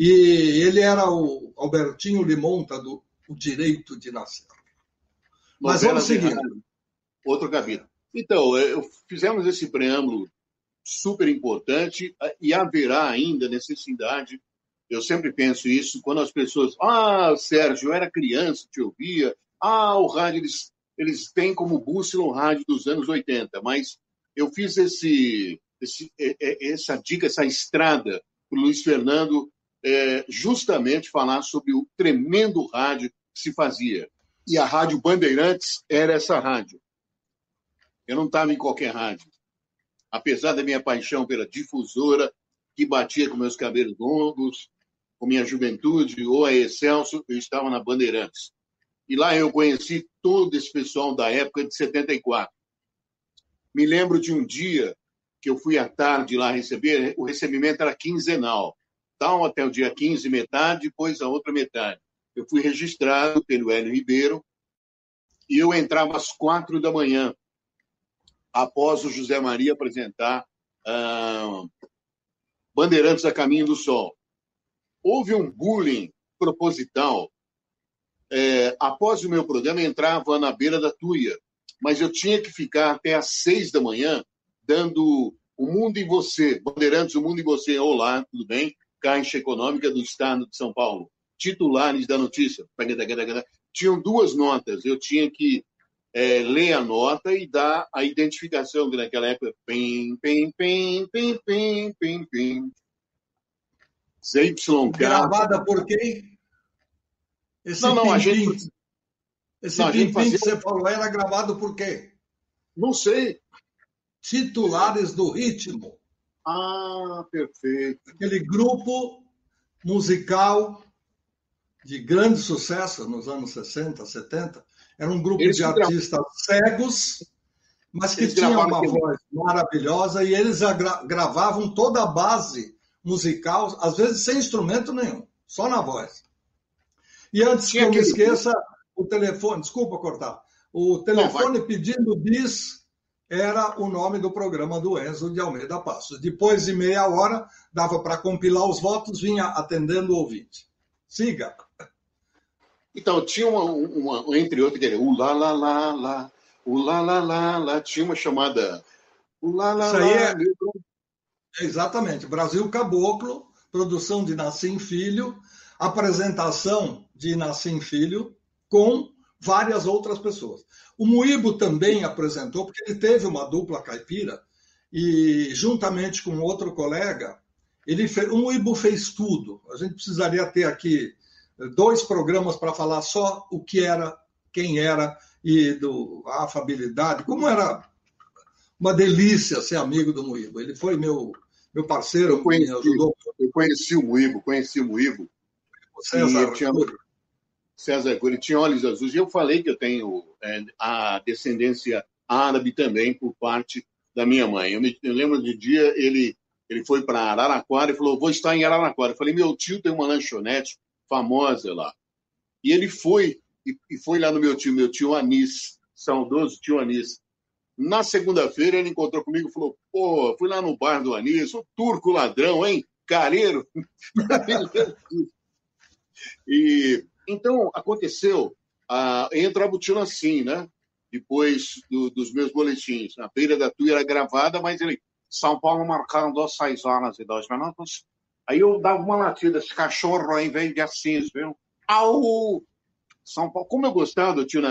e ele era o Albertinho Limonta, do O Direito de Nascer. Mas vamos seguir. Outro capítulo. Então, fizemos esse preâmbulo super importante e haverá ainda necessidade, eu sempre penso isso, quando as pessoas, ah, Sérgio, eu era criança, te ouvia, ah, o rádio, eles, eles têm como bússola o rádio dos anos oitenta, mas eu fiz esse, esse, essa dica, essa estrada para o Luiz Fernando é, justamente falar sobre o tremendo rádio que se fazia. E a Rádio Bandeirantes era essa rádio. Eu não estava em qualquer rádio. Apesar da minha paixão pela difusora, que batia com meus cabelos longos, com minha juventude, ou a Excelsior, eu estava na Bandeirantes. E lá eu conheci todo esse pessoal da época de setenta e quatro. Me lembro de um dia que eu fui à tarde lá receber, o recebimento era quinzenal. Então, até o dia quinze, metade, depois a outra metade. Eu fui registrado pelo Hélio Ribeiro e eu entrava às quatro da manhã, após o José Maria apresentar ah, Bandeirantes a Caminho do Sol. Houve um bullying proposital. É, após o meu programa, eu entrava na beira da tuia, mas eu tinha que ficar até às seis da manhã dando O Mundo em Você, Bandeirantes, O Mundo em Você. Olá, tudo bem? Caixa Econômica do Estado de São Paulo. Titulares da notícia. Tinham duas notas. Eu tinha que é, ler a nota e dar a identificação, que naquela época... Pim, pim, pim, pim, pim, pim, pim. Z Y K. Gravada por quem? Esse não, não, pim, a gente... Pim, esse não, pim, pim, fazia... que você falou era gravado por quem? Não sei. Titulares do Ritmo. Ah, perfeito. Aquele grupo musical de grande sucesso nos anos sessenta, setenta. Era um grupo eles de artistas gravam. cegos, mas que tinham uma aquilo. voz maravilhosa, e eles gra gravavam toda a base musical, às vezes sem instrumento nenhum, só na voz. E antes Tinha que eu me esqueça, o telefone, desculpa cortar, o telefone Não, pedindo bis era o nome do programa do Enzo de Almeida Passos. Depois de meia hora, dava para compilar os votos, vinha atendendo o ouvinte. Siga. Então, tinha uma, uma entre outras, que era o lá, lá, lá, lá, o lá, lá, lá, lá, tinha uma chamada o lá, lá, Isso aí é... lá. Exatamente. Brasil Caboclo, produção de Nassim Filho, apresentação de Nassim Filho com várias outras pessoas. O Muíbo também apresentou, porque ele teve uma dupla caipira, e juntamente com outro colega, ele fez, o Muíbo fez tudo. A gente precisaria ter aqui dois programas para falar só o que era, quem era, e do, a afabilidade, como era uma delícia ser amigo do Muíbo. Ele foi meu, meu parceiro, eu conheci, me ajudou. Eu conheci o Muíbo, conheci o Muíbo. O César tinha, César Cury, tinha olhos azuis. E eu falei que eu tenho é, a descendência árabe também por parte da minha mãe. Eu, me, eu lembro de dia, ele, ele foi para Araraquara e falou, vou estar em Araraquara. Eu falei, meu tio tem uma lanchonete famosa lá. E ele foi, e, e foi lá no meu tio, meu tio Anis, saudoso tio Anis. Na segunda-feira ele encontrou comigo e falou, pô, fui lá no bar do Anis, o turco ladrão, hein? Careiro. E então aconteceu, ah, entra a botina assim, né? Depois do, dos meus boletins. A beira da Tuia era gravada, mas ele, São Paulo marcaram duas, seis horas e dois minutos. Aí eu dava uma latida, esse cachorro aí veio de Assis, viu? Au! São Paulo, como eu gostava do tio Nassim.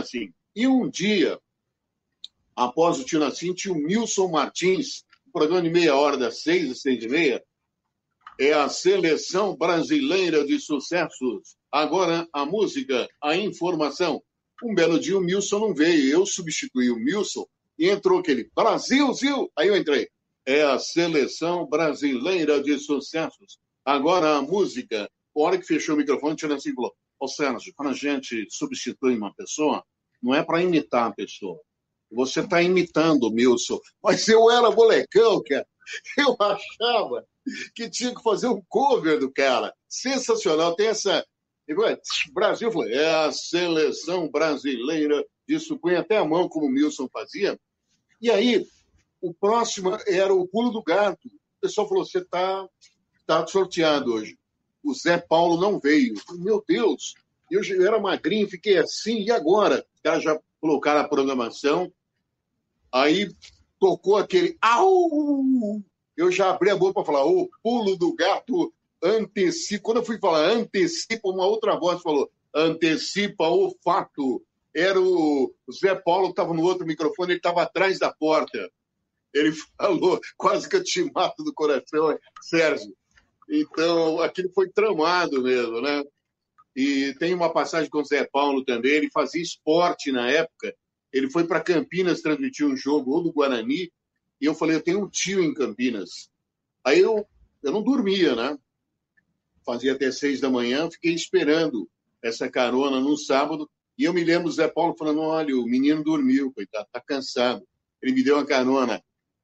E um dia, após o Tio Nassim, tinha o Milson Martins, um programa de meia hora, das seis às seis e meia, é a Seleção Brasileira de Sucessos. Agora a música, a informação. Um belo dia o Milson não veio, eu substituí o Milson e entrou aquele Brasil, Zil. Aí eu entrei. É a Seleção Brasileira de Sucessos. Agora a música. A hora que fechou o microfone, tinha assim, falou, ô Sérgio, quando a gente substitui uma pessoa, não é para imitar a pessoa. Você está imitando o Milson. Mas eu era molecão, cara. Eu achava que tinha que fazer um cover do cara. Sensacional. Tem essa... Brasil, falou, é a Seleção Brasileira. Isso, põe até a mão, como o Milson fazia. E aí, o próximo era o Pulo do Gato. O pessoal falou, você está tá sorteado hoje. O Zé Paulo não veio. Meu Deus, eu, eu era magrinho, fiquei assim, e agora? Os caras já colocaram a programação, aí tocou aquele au! Eu já abri a boca para falar, o Pulo do Gato antecipa. Quando eu fui falar antecipa, uma outra voz falou, antecipa o fato. Era o Zé Paulo que estava no outro microfone, ele estava atrás da porta. Ele falou, quase que eu te mato do coração, Sérgio. Então, aquilo foi tramado mesmo, né? E tem uma passagem com o Zé Paulo também, ele fazia esporte na época, ele foi para Campinas transmitir um jogo, ou do Guarani, e eu falei, eu tenho um tio em Campinas. Aí eu, eu não dormia, né? Fazia até seis da manhã, fiquei esperando essa carona no sábado, e eu me lembro do Zé Paulo falando, olha, o menino dormiu, coitado, tá cansado. Ele me deu uma carona.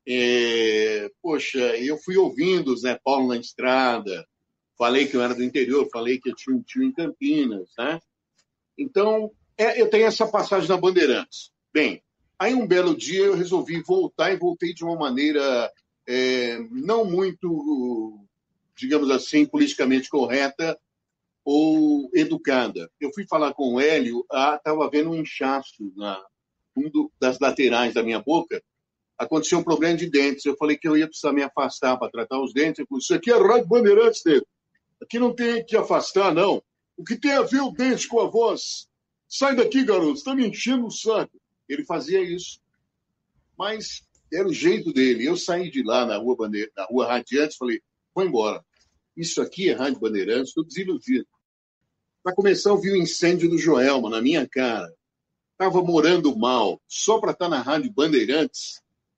É, poxa, eu fui ouvindo o Zé Paulo na estrada, falei que eu era do interior, falei que eu tinha um tio em Campinas, né? Então, é, eu tenho essa passagem na Bandeirantes. Bem, aí um belo dia eu resolvi voltar e voltei de uma maneira é, não muito, digamos assim, politicamente correta ou educada. Eu fui falar com o Hélio, estava havendo um inchaço na um do, das laterais da minha boca, aconteceu um problema de dentes. Eu falei que eu ia precisar me afastar para tratar os dentes. Eu falei, isso aqui é Rádio Bandeirantes, Pedro. Aqui não tem que afastar, não. O que tem a ver o dente com a voz? Sai daqui, garoto, você está me enchendo o saco. Ele fazia isso. Mas era o jeito dele. Eu saí de lá na rua, Bandeira, na rua Radiantes e falei, vou embora. Isso aqui é Rádio Bandeirantes, estou desiludido. Para começar, eu vi o incêndio do Joelma na minha cara. Estava morando mal, só para estar na Rádio Bandeirantes.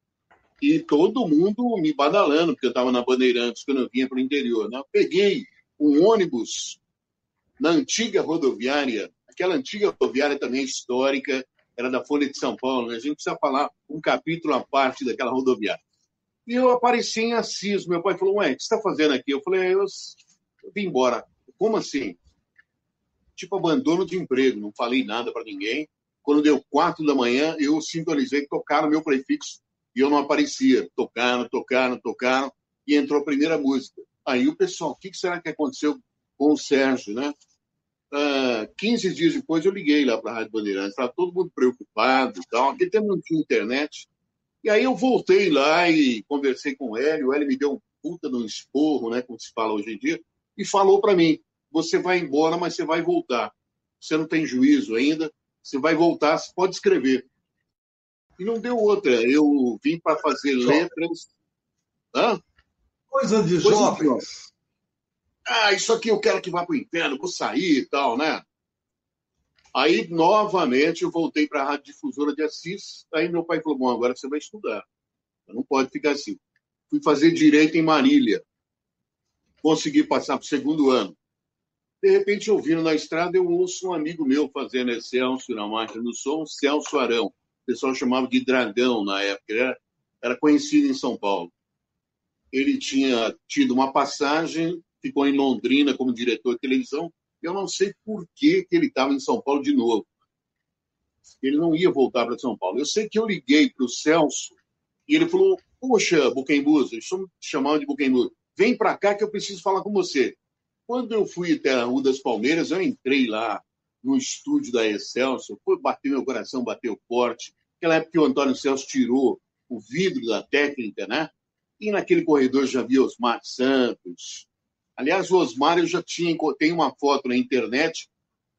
E todo mundo me badalando, porque eu estava na Bandeirantes, quando eu vinha para o interior. Né? Eu peguei um ônibus na antiga rodoviária, aquela antiga rodoviária também histórica, era da Folha de São Paulo, né? A gente precisa falar um capítulo à parte daquela rodoviária. E eu apareci em Assis, meu pai falou, ué, o que você está fazendo aqui? Eu falei, eu, eu vim embora. Como assim? Tipo abandono de emprego, não falei nada para ninguém. Quando deu quatro da manhã, eu sintonizei que tocaram meu prefixo e eu não aparecia. Tocaram, tocaram, tocaram, e entrou a primeira música. Aí o pessoal, o que será que aconteceu com o Sérgio, né? Uh, quinze dias depois eu liguei lá para a Rádio Bandeirantes, estava todo mundo preocupado e tal, aquele tempo não tinha internet. E aí eu voltei lá e conversei com o Hélio, o Hélio me deu um puta de um esporro, né, como se fala hoje em dia, e falou para mim, você vai embora, mas você vai voltar. Você não tem juízo ainda, você vai voltar, você pode escrever. E não deu outra, eu vim para fazer letras. Hã? Coisa de Coisa jovens. De... Ah, isso aqui eu quero que vá para o inferno, vou sair e tal, né? Aí, novamente, eu voltei para a Rádio Difusora de Assis. Aí meu pai falou, bom, agora você vai estudar. Não pode ficar assim. Fui fazer Direito em Marília. Consegui passar para o segundo ano. De repente, ouvindo na estrada, eu ouço um amigo meu fazendo Excelso na marcha do som, Celso Arão. O pessoal chamava de Dragão na época. Ele era, era conhecido em São Paulo. Ele tinha tido uma passagem, ficou em Londrina como diretor de televisão. Eu não sei por que, que ele estava em São Paulo de novo. Ele não ia voltar para São Paulo. Eu sei que eu liguei para o Celso e ele falou, poxa, Buquembuza, eles chamavam de Buquembuza, vem para cá que eu preciso falar com você. Quando eu fui até a Rua das Palmeiras, eu entrei lá no estúdio da Excelsior, foi bater meu coração, bateu forte. Naquela época que o Antônio Celso tirou o vidro da técnica, né? E naquele corredor já havia Osmar Santos. Aliás, o Osmar eu já tinha, tem uma foto na internet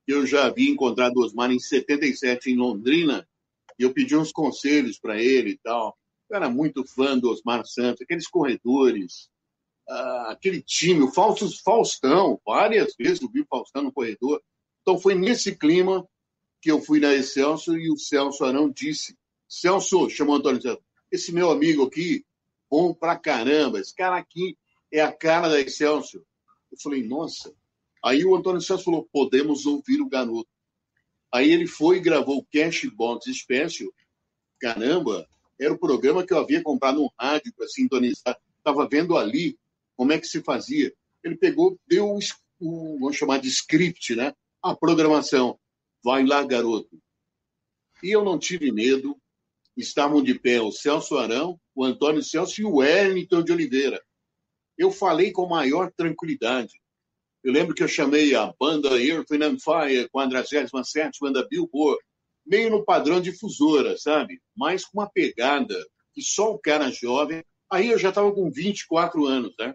Eu já havia encontrado o Osmar em setenta e sete em Londrina, e eu pedi uns conselhos para ele e tal. Eu era muito fã do Osmar Santos, aqueles corredores, uh, aquele time, o Fausto, Faustão, várias vezes eu vi o Faustão no corredor. Então foi nesse clima que eu fui na Excelsior e o Celso Arão disse, Celso, chamou o Antônio Celso, esse meu amigo aqui, bom pra caramba, esse cara aqui é a cara da Excelsior. Eu falei, nossa. Aí o Antônio Celso falou, podemos ouvir o garoto. Aí ele foi e gravou o Cashbox Special. Caramba, era o programa que eu havia comprado no rádio para sintonizar. Estava vendo ali como é que se fazia. Ele pegou, deu o, o, vamos chamar de script, né? A programação. Vai lá, garoto. E eu não tive medo. Estavam de pé o Celso Arão, o Antônio Celso e o Wellington de Oliveira. Eu falei com maior tranquilidade. Eu lembro que eu chamei a banda Earth and Fire, quadragésima sétima da Billboard, meio no padrão difusora, sabe? Mas com uma pegada que só o cara jovem... Aí eu já estava com vinte e quatro anos, né?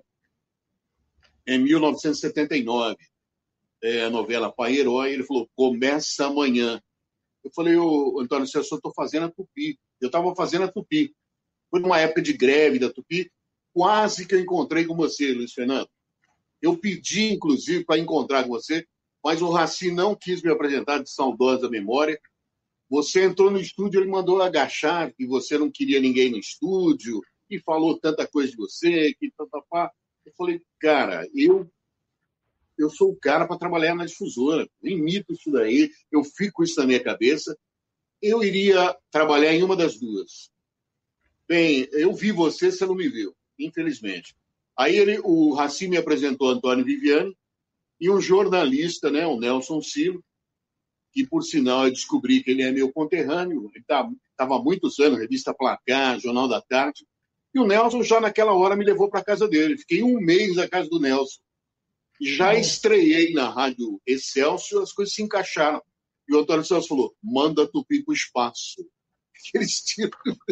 Em mil novecentos e setenta e nove, é, a novela Pai Herói, ele falou, começa amanhã. Eu falei, ô, Antônio Celso, eu estou fazendo a Tupi. Eu estava fazendo a Tupi. Foi numa época de greve da Tupi, quase que eu encontrei com você, Luiz Fernando. Eu pedi, inclusive, para encontrar com você, mas o Raci não quis me apresentar de saudosa memória. Você entrou no estúdio, ele mandou agachar, que você não queria ninguém no estúdio, e falou tanta coisa de você, que papapá. Eu falei, cara, eu, eu sou o cara para trabalhar na difusora. Eu imito isso daí, eu fico com isso na minha cabeça. Eu iria trabalhar em uma das duas. Bem, eu vi você, você não me viu, infelizmente. Aí ele, o Raci me apresentou Antônio Viviani e um jornalista, né, o Nelson Silo, que, por sinal, eu descobri que ele é meu conterrâneo. Ele estava há muitos anos, revista Placar, Jornal da Tarde. E o Nelson, já naquela hora, me levou para a casa dele. Fiquei um mês na casa do Nelson. Já estreiei na Rádio Excelsior, as coisas se encaixaram. E o Antônio Celso falou, manda Tupi para o espaço. Aquele estilo.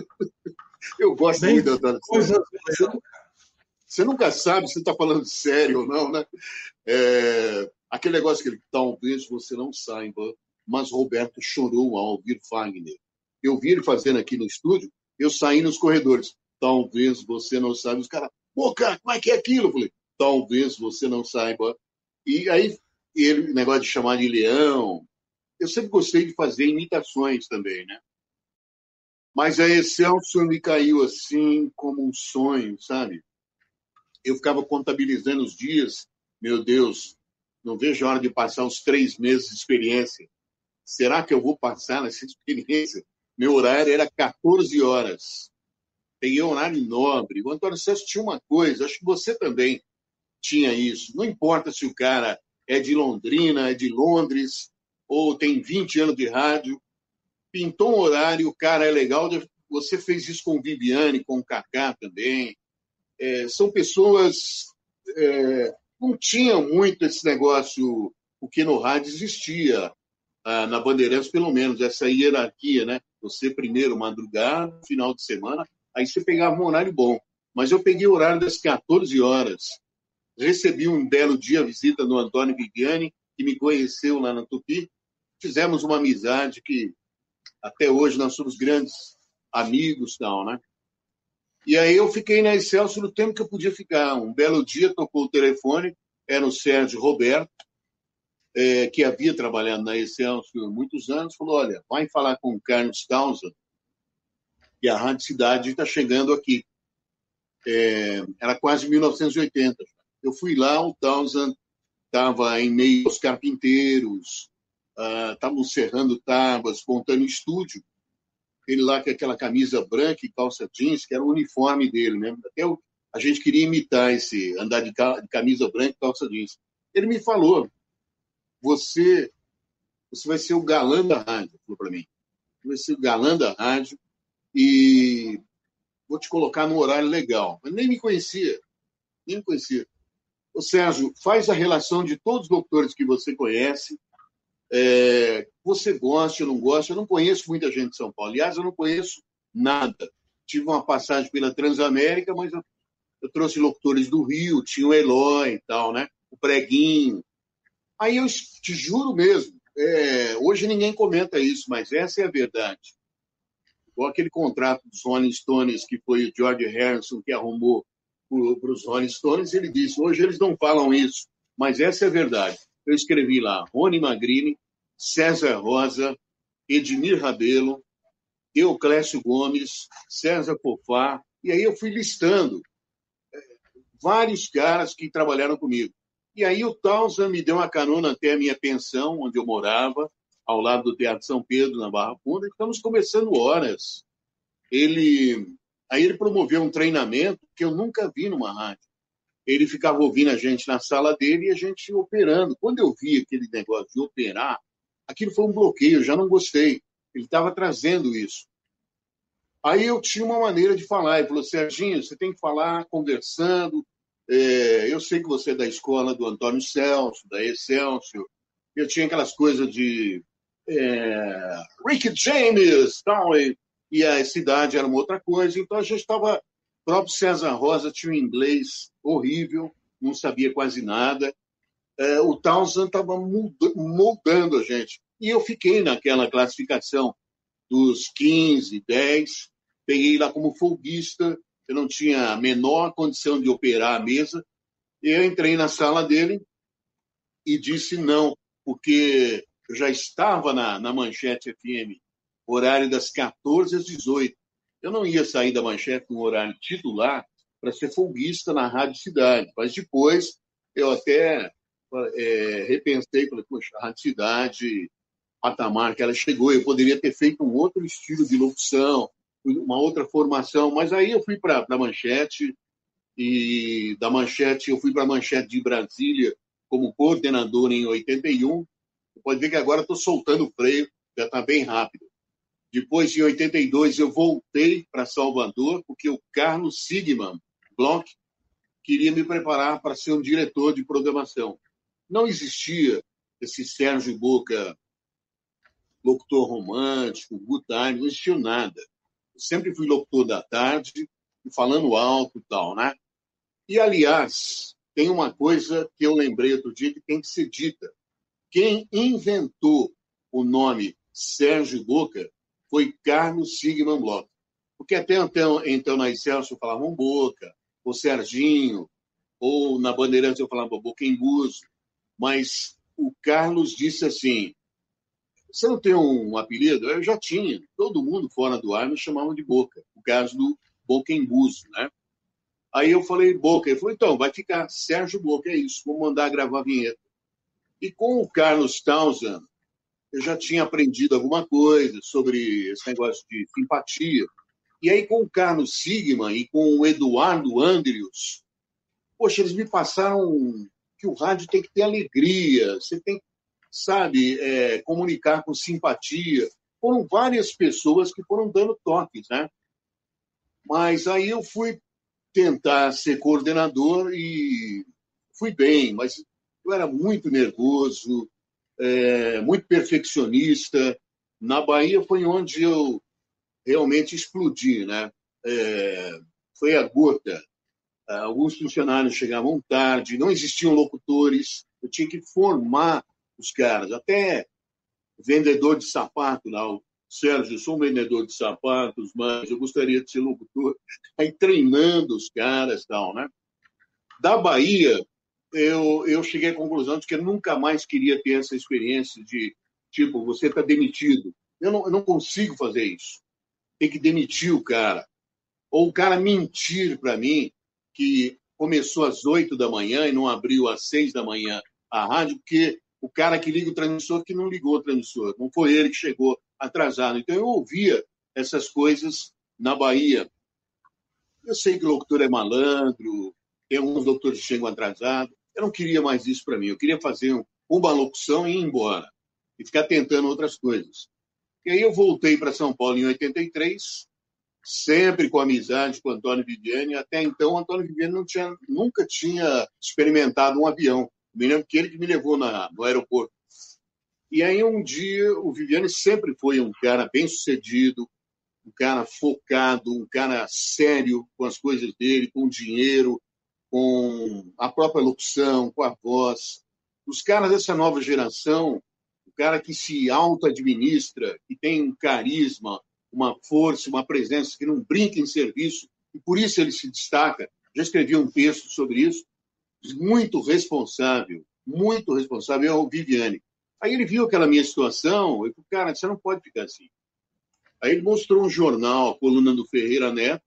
Eu gosto Bem, muito do Antônio Celso. Você nunca sabe se está falando sério ou não, né? É, aquele negócio que ele, talvez você não saiba, mas Roberto chorou ao ouvir Fagner. Eu vi ele fazendo aqui no estúdio, eu saí nos corredores. Talvez você não saiba. Os caras, pô, cara, como é que é aquilo? Eu falei, talvez você não saiba. E aí, ele, negócio de chamar de leão. Eu sempre gostei de fazer imitações também, né? Mas a Excelsior me caiu assim como um sonho, sabe? Eu ficava contabilizando os dias. Meu Deus, não vejo a hora de passar uns três meses de experiência. Será que eu vou passar nessa experiência? Meu horário era quatorze horas. Peguei um horário nobre. O Antônio Celso tinha uma coisa, acho que você também tinha isso. Não importa se o cara é de Londrina, é de Londres, ou tem vinte anos de rádio. Pintou um horário, o cara é legal. Você fez isso com o Viviane, com o Kaká também. É, são pessoas... É, não tinham muito esse negócio, o que no rádio existia, ah, na Bandeirantes, pelo menos, essa hierarquia, né? Você primeiro madrugada, final de semana, aí você pegava um horário bom. Mas eu peguei o horário das quatorze horas. Recebi um belo dia a visita do Antônio Viviani, que me conheceu lá na Tupi. Fizemos uma amizade que até hoje nós somos grandes amigos, tal, né? E aí eu fiquei na Excelsior no tempo que eu podia ficar. Um belo dia tocou o telefone, era o Sérgio Roberto, é, que havia trabalhado na Excelsior há muitos anos, falou, olha, vai falar com o Carlos Townsend, que a Rádio Cidade está chegando aqui. É, era quase mil novecentos e oitenta. Eu fui lá, o Townsend estava em meio aos carpinteiros, estavam uh, serrando tábuas, montando estúdio. Ele lá com aquela camisa branca e calça jeans, que era o uniforme dele, né? Até o, a gente queria imitar esse, andar de, de camisa branca e calça jeans. Ele me falou, você, você vai ser o galã da rádio, falou para mim. Você vai ser o galã da rádio e vou te colocar num horário legal. Mas nem me conhecia, nem me conhecia. Ô Sérgio, faz a relação de todos os doutores que você conhece, É, você gosta, não gosta, eu não conheço muita gente de São Paulo. Aliás, eu não conheço nada. Tive uma passagem pela Transamérica, mas eu, eu trouxe locutores do Rio, tinha o Eloy e tal, né? O Preguinho. Aí eu te juro mesmo, é, hoje ninguém comenta isso, mas essa é a verdade. Igual aquele contrato dos Rolling Stones, que foi o George Harrison que arrumou para os Rolling Stones, ele disse, hoje eles não falam isso, mas essa é a verdade. Eu escrevi lá, Rony Magrini, César Rosa, Edmir Rabelo, Euclésio Gomes, César Pofá, e aí eu fui listando vários caras que trabalharam comigo. E aí o Townsend me deu uma carona até a minha pensão, onde eu morava, ao lado do Teatro São Pedro, na Barra Funda, e ficamos conversando horas. Ele, aí ele promoveu um treinamento que eu nunca vi numa rádio. Ele ficava ouvindo a gente na sala dele e a gente operando. Quando eu vi aquele negócio de operar, aquilo foi um bloqueio, eu já não gostei. Ele estava trazendo isso. Aí eu tinha uma maneira de falar. Ele falou, Serginho, você tem que falar conversando. É, eu sei que você é da escola do Antônio Celso, da Excelsior. Eu tinha aquelas coisas de é, Rick James, tal, e, e a cidade era uma outra coisa. Então a gente estava... O próprio César Rosa tinha um inglês horrível, não sabia quase nada. É, o Townsend estava moldando a gente. E eu fiquei naquela classificação dos quinze, dez, peguei lá como folguista, eu não tinha a menor condição de operar a mesa, e eu entrei na sala dele e disse não, porque eu já estava na, na Manchete F M, horário das quatorze às dezoito. Eu não ia sair da Manchete no horário titular para ser folguista na Rádio Cidade, mas depois eu até é, repensei, falei, poxa, a Rádio Cidade, patamar que ela chegou, eu poderia ter feito um outro estilo de locução, uma outra formação, mas aí eu fui para a Manchete, e da Manchete eu fui para a Manchete de Brasília como coordenador em oitenta e um. Você pode ver que agora estou soltando o freio, já está bem rápido. Depois, em oitenta e dois, eu voltei para Salvador, porque o Carlos Sigman Bloch queria me preparar para ser um diretor de programação. Não existia esse Sérgio Boca, locutor romântico, good time, não existia nada. Eu sempre fui locutor da tarde, falando alto e tal, né? E, aliás, tem uma coisa que eu lembrei outro dia que tem que ser dita. Quem inventou o nome Sérgio Boca foi Carlos Sigman Bloch. Porque até então, então na Excelsior falavam Boca, ou Serginho, ou na Bandeirantes eu falava Boquembuzo. Mas o Carlos disse assim, você não tem um apelido? Eu já tinha. Todo mundo fora do ar me chamava de Boca. O caso do Boquembuzo, né? Aí eu falei Boca. Ele falou, então, vai ficar Sérgio Boca, é isso. Vou mandar gravar a vinheta. E com o Carlos Townsend, eu já tinha aprendido alguma coisa sobre esse negócio de simpatia. E aí com o Carlos Sigman e com o Eduardo Andrius, poxa, eles me passaram que o rádio tem que ter alegria, você tem que, sabe, é, comunicar com simpatia. Foram várias pessoas que foram dando toques, né? Mas aí eu fui tentar ser coordenador e fui bem, mas eu era muito nervoso, é, muito perfeccionista. Na Bahia foi onde eu realmente explodi, né? É, foi a gota. Alguns funcionários chegavam tarde, não existiam locutores, eu tinha que formar os caras, até vendedor de sapato lá, o Sérgio, eu sou um vendedor de sapatos, mas eu gostaria de ser locutor, aí treinando os caras e tal, né? Da Bahia, eu, eu cheguei à conclusão de que eu nunca mais queria ter essa experiência de, tipo, você está demitido. Eu não, eu não consigo fazer isso. Tem que demitir o cara. Ou o cara mentir para mim que começou às oito da manhã e não abriu às seis da manhã a rádio, porque o cara que liga o transmissor que não ligou o transmissor. Não foi ele que chegou atrasado. Então, eu ouvia essas coisas na Bahia. Eu sei que o locutor é malandro, tem alguns locutores que chegam atrasados. Eu não queria mais isso para mim. Eu queria fazer uma locução e ir embora. E ficar tentando outras coisas. E aí eu voltei para São Paulo em oitenta e três, sempre com amizade com o Antônio Viviani. Até então, o Antônio Viviani não tinha, nunca tinha experimentado um avião. Me lembro que ele que me levou na, no aeroporto. E aí, um dia, o Viviani sempre foi um cara bem-sucedido, um cara focado, um cara sério com as coisas dele, com o dinheiro, com a própria locução, com a voz. Os caras dessa nova geração, o cara que se auto-administra, que tem um carisma, uma força, uma presença, que não brinca em serviço, e por isso ele se destaca. Já escrevi um texto sobre isso, muito responsável, muito responsável, é o Viviane. Aí ele viu aquela minha situação, e falou, cara, você não pode ficar assim. Aí ele mostrou um jornal, a coluna do Ferreira Neto,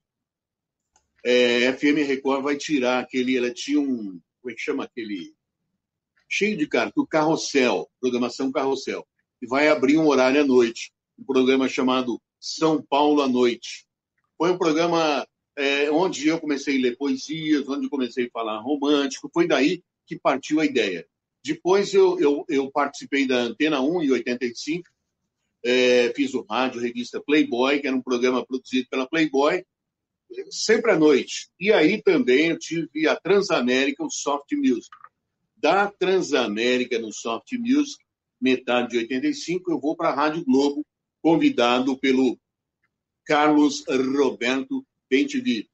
é, F M Record vai tirar aquele, ela tinha um, como é que chama aquele, cheio de cartão, carrossel, programação carrossel, e vai abrir um horário à noite, um programa chamado São Paulo à Noite. Foi um programa é, onde eu comecei a ler poesias, onde eu comecei a falar romântico, foi daí que partiu a ideia. Depois eu, eu, eu participei da Antena um, em oitenta e cinco, é, fiz o rádio, revista Playboy, que era um programa produzido pela Playboy, sempre à noite. E aí também eu tive a Transamérica, o Soft Music. Da Transamérica no Soft Music, metade de oitenta e cinco, eu vou para a Rádio Globo, convidado pelo Carlos Roberto Bentivi.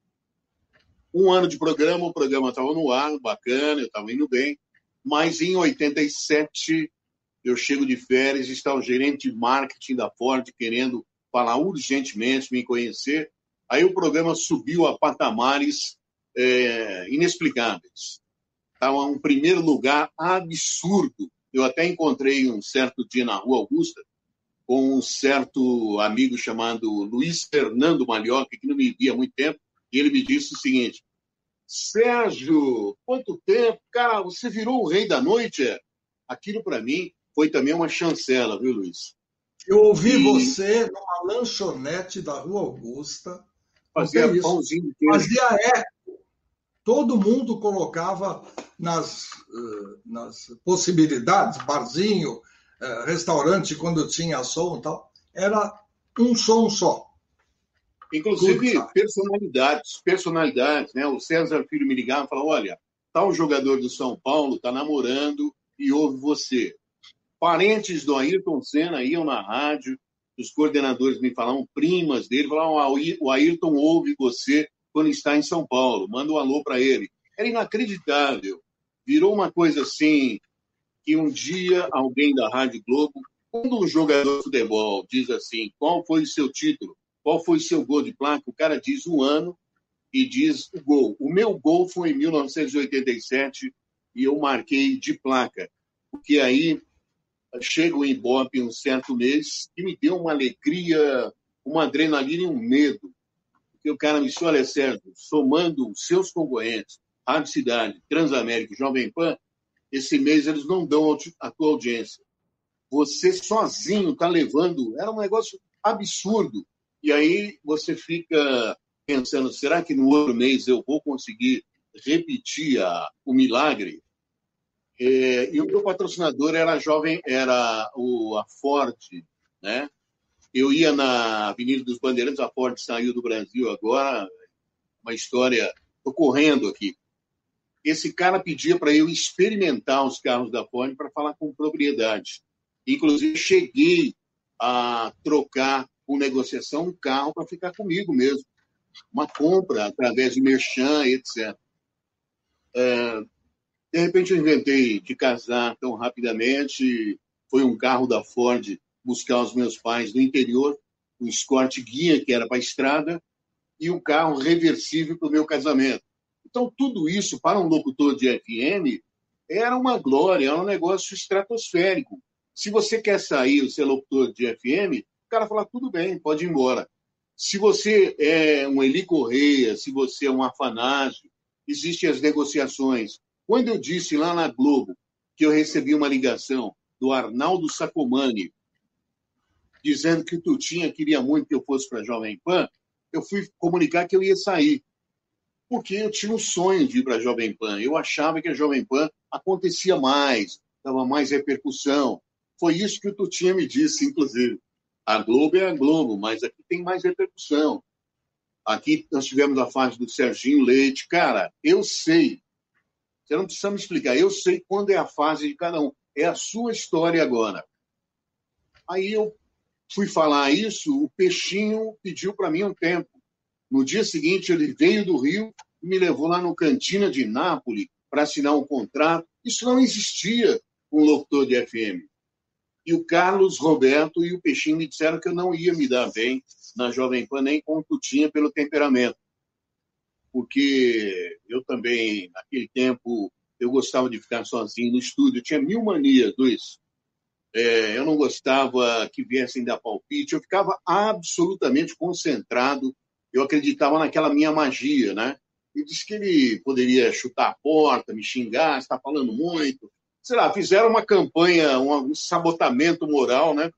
Um ano de programa, o programa estava no ar, bacana, eu estava indo bem, mas em oitenta e sete eu chego de férias, está o gerente de marketing da Ford querendo falar urgentemente, me conhecer. Aí o programa subiu a patamares é, inexplicáveis. Estava um primeiro lugar absurdo. Eu até encontrei um certo dia na Rua Augusta com um certo amigo chamado Luiz Fernando Malhoca, que não me via há muito tempo, e ele me disse o seguinte, Sérgio, quanto tempo? Cara, você virou o rei da noite? É? Aquilo, para mim, foi também uma chancela, viu, Luiz? Eu ouvi e... você numa lanchonete da Rua Augusta. Fazia pãozinho de queijo. Fazia eco. Todo mundo colocava nas, nas possibilidades, barzinho, restaurante, quando tinha som e tal. Era um som só. Inclusive, personalidades, personalidades, né? O César Filho me ligava e falava, olha, tal jogador do São Paulo está namorando e ouve você. Parentes do Ayrton Senna iam na rádio, os coordenadores me falavam, primas dele, falavam, o Ayrton ouve você quando está em São Paulo, manda um alô para ele. Era inacreditável. Virou uma coisa assim, que um dia alguém da Rádio Globo, quando um jogador de futebol diz assim, qual foi o seu título? Qual foi o seu gol de placa? O cara diz um ano e diz o gol. O meu gol foi em mil novecentos e oitenta e sete e eu marquei de placa. Porque aí chega o Ibope um certo mês que me deu uma alegria, uma adrenalina e um medo. Porque o cara me disse, olha, Sérgio, somando os seus concorrentes, Rádio Cidade, Transamérica, Jovem Pan, esse mês eles não dão a tua audiência. Você sozinho está levando... Era um negócio absurdo. E aí você fica pensando, será que no outro mês eu vou conseguir repetir a, o milagre? É, e o meu patrocinador era jovem, era o, a Ford, né? Eu ia na Avenida dos Bandeirantes, a Ford saiu do Brasil agora, uma história, estou correndo aqui. Esse cara pedia para eu experimentar os carros da Ford para falar com propriedade. Inclusive, cheguei a trocar com negociação um carro para ficar comigo mesmo. Uma compra através de merchan, etcétera. É, de repente, eu inventei de casar tão rapidamente. Foi um carro da Ford buscar os meus pais no interior, um Escort guia, que era para a estrada, e um carro reversível para o meu casamento. Então, tudo isso, para um locutor de F M, era uma glória, era um negócio estratosférico. Se você quer sair, ser locutor de F M, o cara fala, tudo bem, pode ir embora. Se você é um Eli Correia, se você é um Afanásio, existem as negociações. Quando eu disse lá na Globo que eu recebi uma ligação do Arnaldo Sacomani, dizendo que o Tutinha queria muito que eu fosse para a Jovem Pan, eu fui comunicar que eu ia sair. Porque eu tinha um sonho de ir para a Jovem Pan. Eu achava que a Jovem Pan acontecia mais, dava mais repercussão. Foi isso que o Tutinha me disse, inclusive. A Globo é a Globo, mas aqui tem mais repercussão. Aqui nós tivemos a fase do Serginho Leite. Cara, eu sei. Você não precisa me explicar. Eu sei quando é a fase de cada um. É a sua história agora. Aí eu fui falar isso, o Peixinho pediu para mim um tempo. No dia seguinte, ele veio do Rio e me levou lá no Cantina de Nápoles para assinar um contrato. Isso não existia com um locutor de F M. E o Carlos Roberto e o Peixinho me disseram que eu não ia me dar bem na Jovem Pan, nem como tu tinha pelo temperamento. Porque eu também, naquele tempo, eu gostava de ficar sozinho no estúdio. Eu tinha mil manias, Luiz. É, eu não gostava que viessem dar palpite. Eu ficava absolutamente concentrado. Eu acreditava naquela minha magia, né? E disse que ele poderia chutar a porta, me xingar, está falando muito. Sei lá, fizeram uma campanha, um sabotamento moral, né?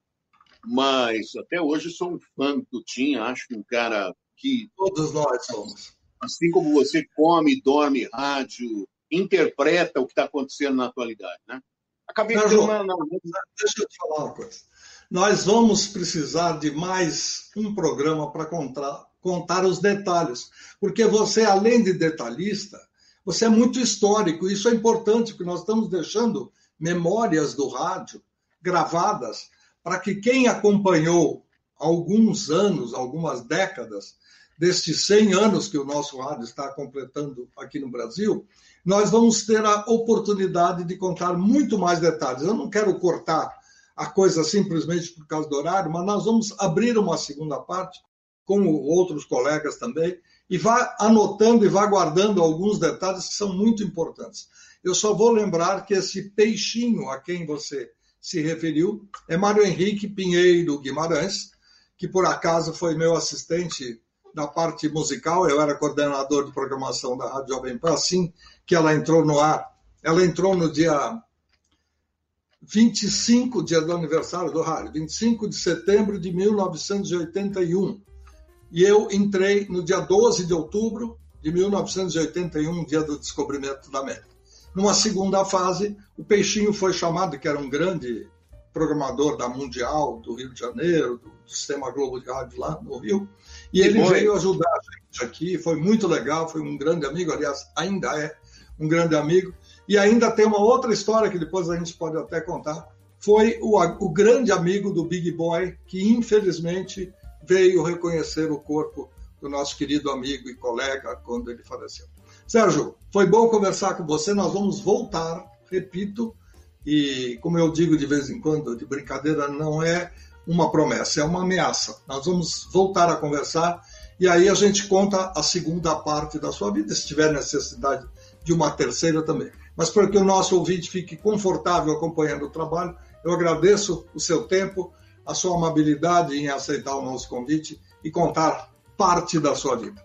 Mas até hoje sou um fã do Tim, acho que um cara que... Todos nós somos. Assim como você come, dorme, rádio, interpreta o que está acontecendo na atualidade, né? Acabei de... Uma... Deixa eu te falar uma coisa. Nós vamos precisar de mais um programa para contar, contar os detalhes. Porque você, além de detalhista, você é muito histórico. Isso é importante, porque nós estamos deixando memórias do rádio gravadas para que quem acompanhou alguns anos, algumas décadas, destes cem anos que o nosso rádio está completando aqui no Brasil, nós vamos ter a oportunidade de contar muito mais detalhes. Eu não quero cortar a coisa simplesmente por causa do horário, mas nós vamos abrir uma segunda parte, com outros colegas também, e vá anotando e vá guardando alguns detalhes que são muito importantes. Eu só vou lembrar que esse Peixinho a quem você se referiu é Mário Henrique Pinheiro Guimarães, que por acaso foi meu assistente da parte musical. Eu era coordenador de programação da Rádio Jovem Pan, assim que ela entrou no ar. Ela entrou no dia vinte e cinco, dia do aniversário do rádio, vinte e cinco de setembro de mil novecentos e oitenta e um. E eu entrei no dia doze de outubro de mil novecentos e oitenta e um, dia do descobrimento da América. Numa segunda fase, o Peixinho foi chamado, que era um grande programador da Mundial, do Rio de Janeiro, do Sistema Globo de Rádio lá no Rio, e ele veio ajudar a gente aqui, foi muito legal, foi um grande amigo, aliás, ainda é um grande amigo, e ainda tem uma outra história que depois a gente pode até contar, foi o, o grande amigo do Big Boy, que infelizmente veio reconhecer o corpo do nosso querido amigo e colega quando ele faleceu. Sérgio, foi bom conversar com você, nós vamos voltar, repito, e como eu digo de vez em quando, de brincadeira, não é uma promessa, é uma ameaça. Nós vamos voltar a conversar e aí a gente conta a segunda parte da sua vida, se tiver necessidade de uma terceira também. Mas para que o nosso ouvinte fique confortável acompanhando o trabalho, eu agradeço o seu tempo, a sua amabilidade em aceitar o nosso convite e contar parte da sua vida.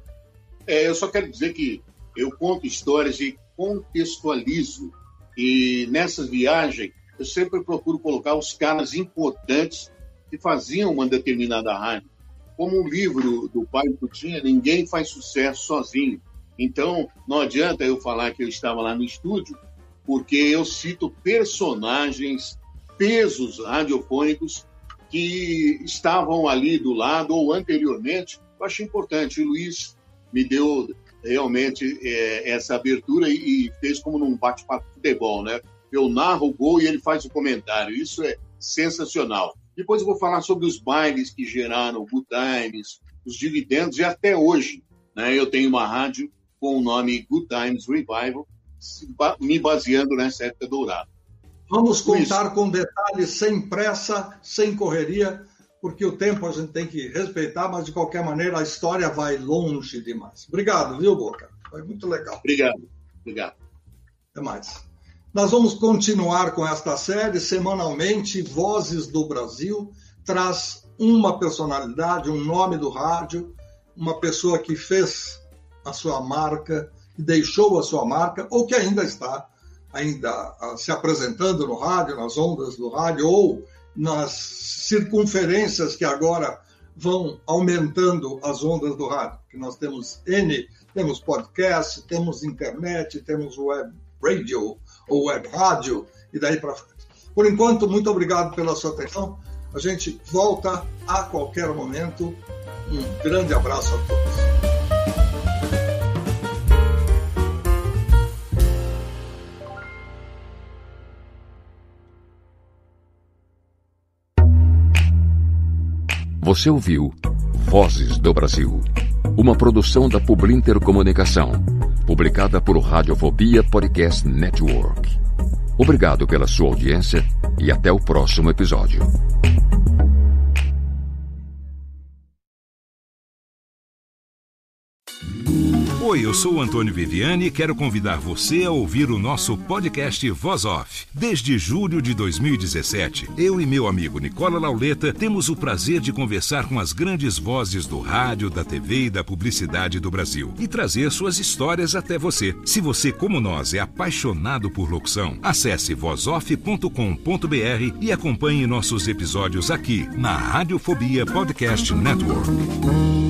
É, eu só quero dizer que eu conto histórias e contextualizo. E nessas viagens, eu sempre procuro colocar os caras importantes que faziam uma determinada rádio. Como o livro do pai do Tinha, ninguém faz sucesso sozinho. Então, não adianta eu falar que eu estava lá no estúdio, porque eu cito personagens, pesos radiofônicos que estavam ali do lado ou anteriormente. Eu acho importante. O Luiz me deu realmente é, essa abertura e, e fez como num bate-papo de futebol, né? Eu narro o gol e ele faz o comentário. Isso é sensacional. Depois eu vou falar sobre os bailes que geraram Good Times, os dividendos, e até hoje, né, eu tenho uma rádio com o nome Good Times Revival, me baseando nessa época dourada. Vamos contar Isso. com detalhes, sem pressa, sem correria, porque o tempo a gente tem que respeitar, mas de qualquer maneira a história vai longe demais. Obrigado, viu, Boca? Foi muito legal. Obrigado, obrigado. Até mais. Nós vamos continuar com esta série semanalmente. Vozes do Brasil traz uma personalidade, um nome do rádio, uma pessoa que fez a sua marca, que deixou a sua marca, ou que ainda está ainda se apresentando no rádio, nas ondas do rádio, ou nas circunferências que agora vão aumentando as ondas do rádio. Que nós temos N, temos podcast, temos internet, temos web radio ou web rádio, e daí para frente. Por enquanto, muito obrigado pela sua atenção. A gente volta a qualquer momento. Um grande abraço a todos. Você ouviu Vozes do Brasil, uma produção da Publinter Comunicação, publicada por Radiofobia Podcast Network. Obrigado pela sua audiência e até o próximo episódio. Oi, eu sou o Antônio Viviani e quero convidar você a ouvir o nosso podcast Voz Off. Desde julho de dois mil e dezessete, eu e meu amigo Nicola Lauleta temos o prazer de conversar com as grandes vozes do rádio, da T V e da publicidade do Brasil e trazer suas histórias até você. Se você, como nós, é apaixonado por locução, acesse voz off ponto com ponto b r e acompanhe nossos episódios aqui na Radiofobia Podcast Network.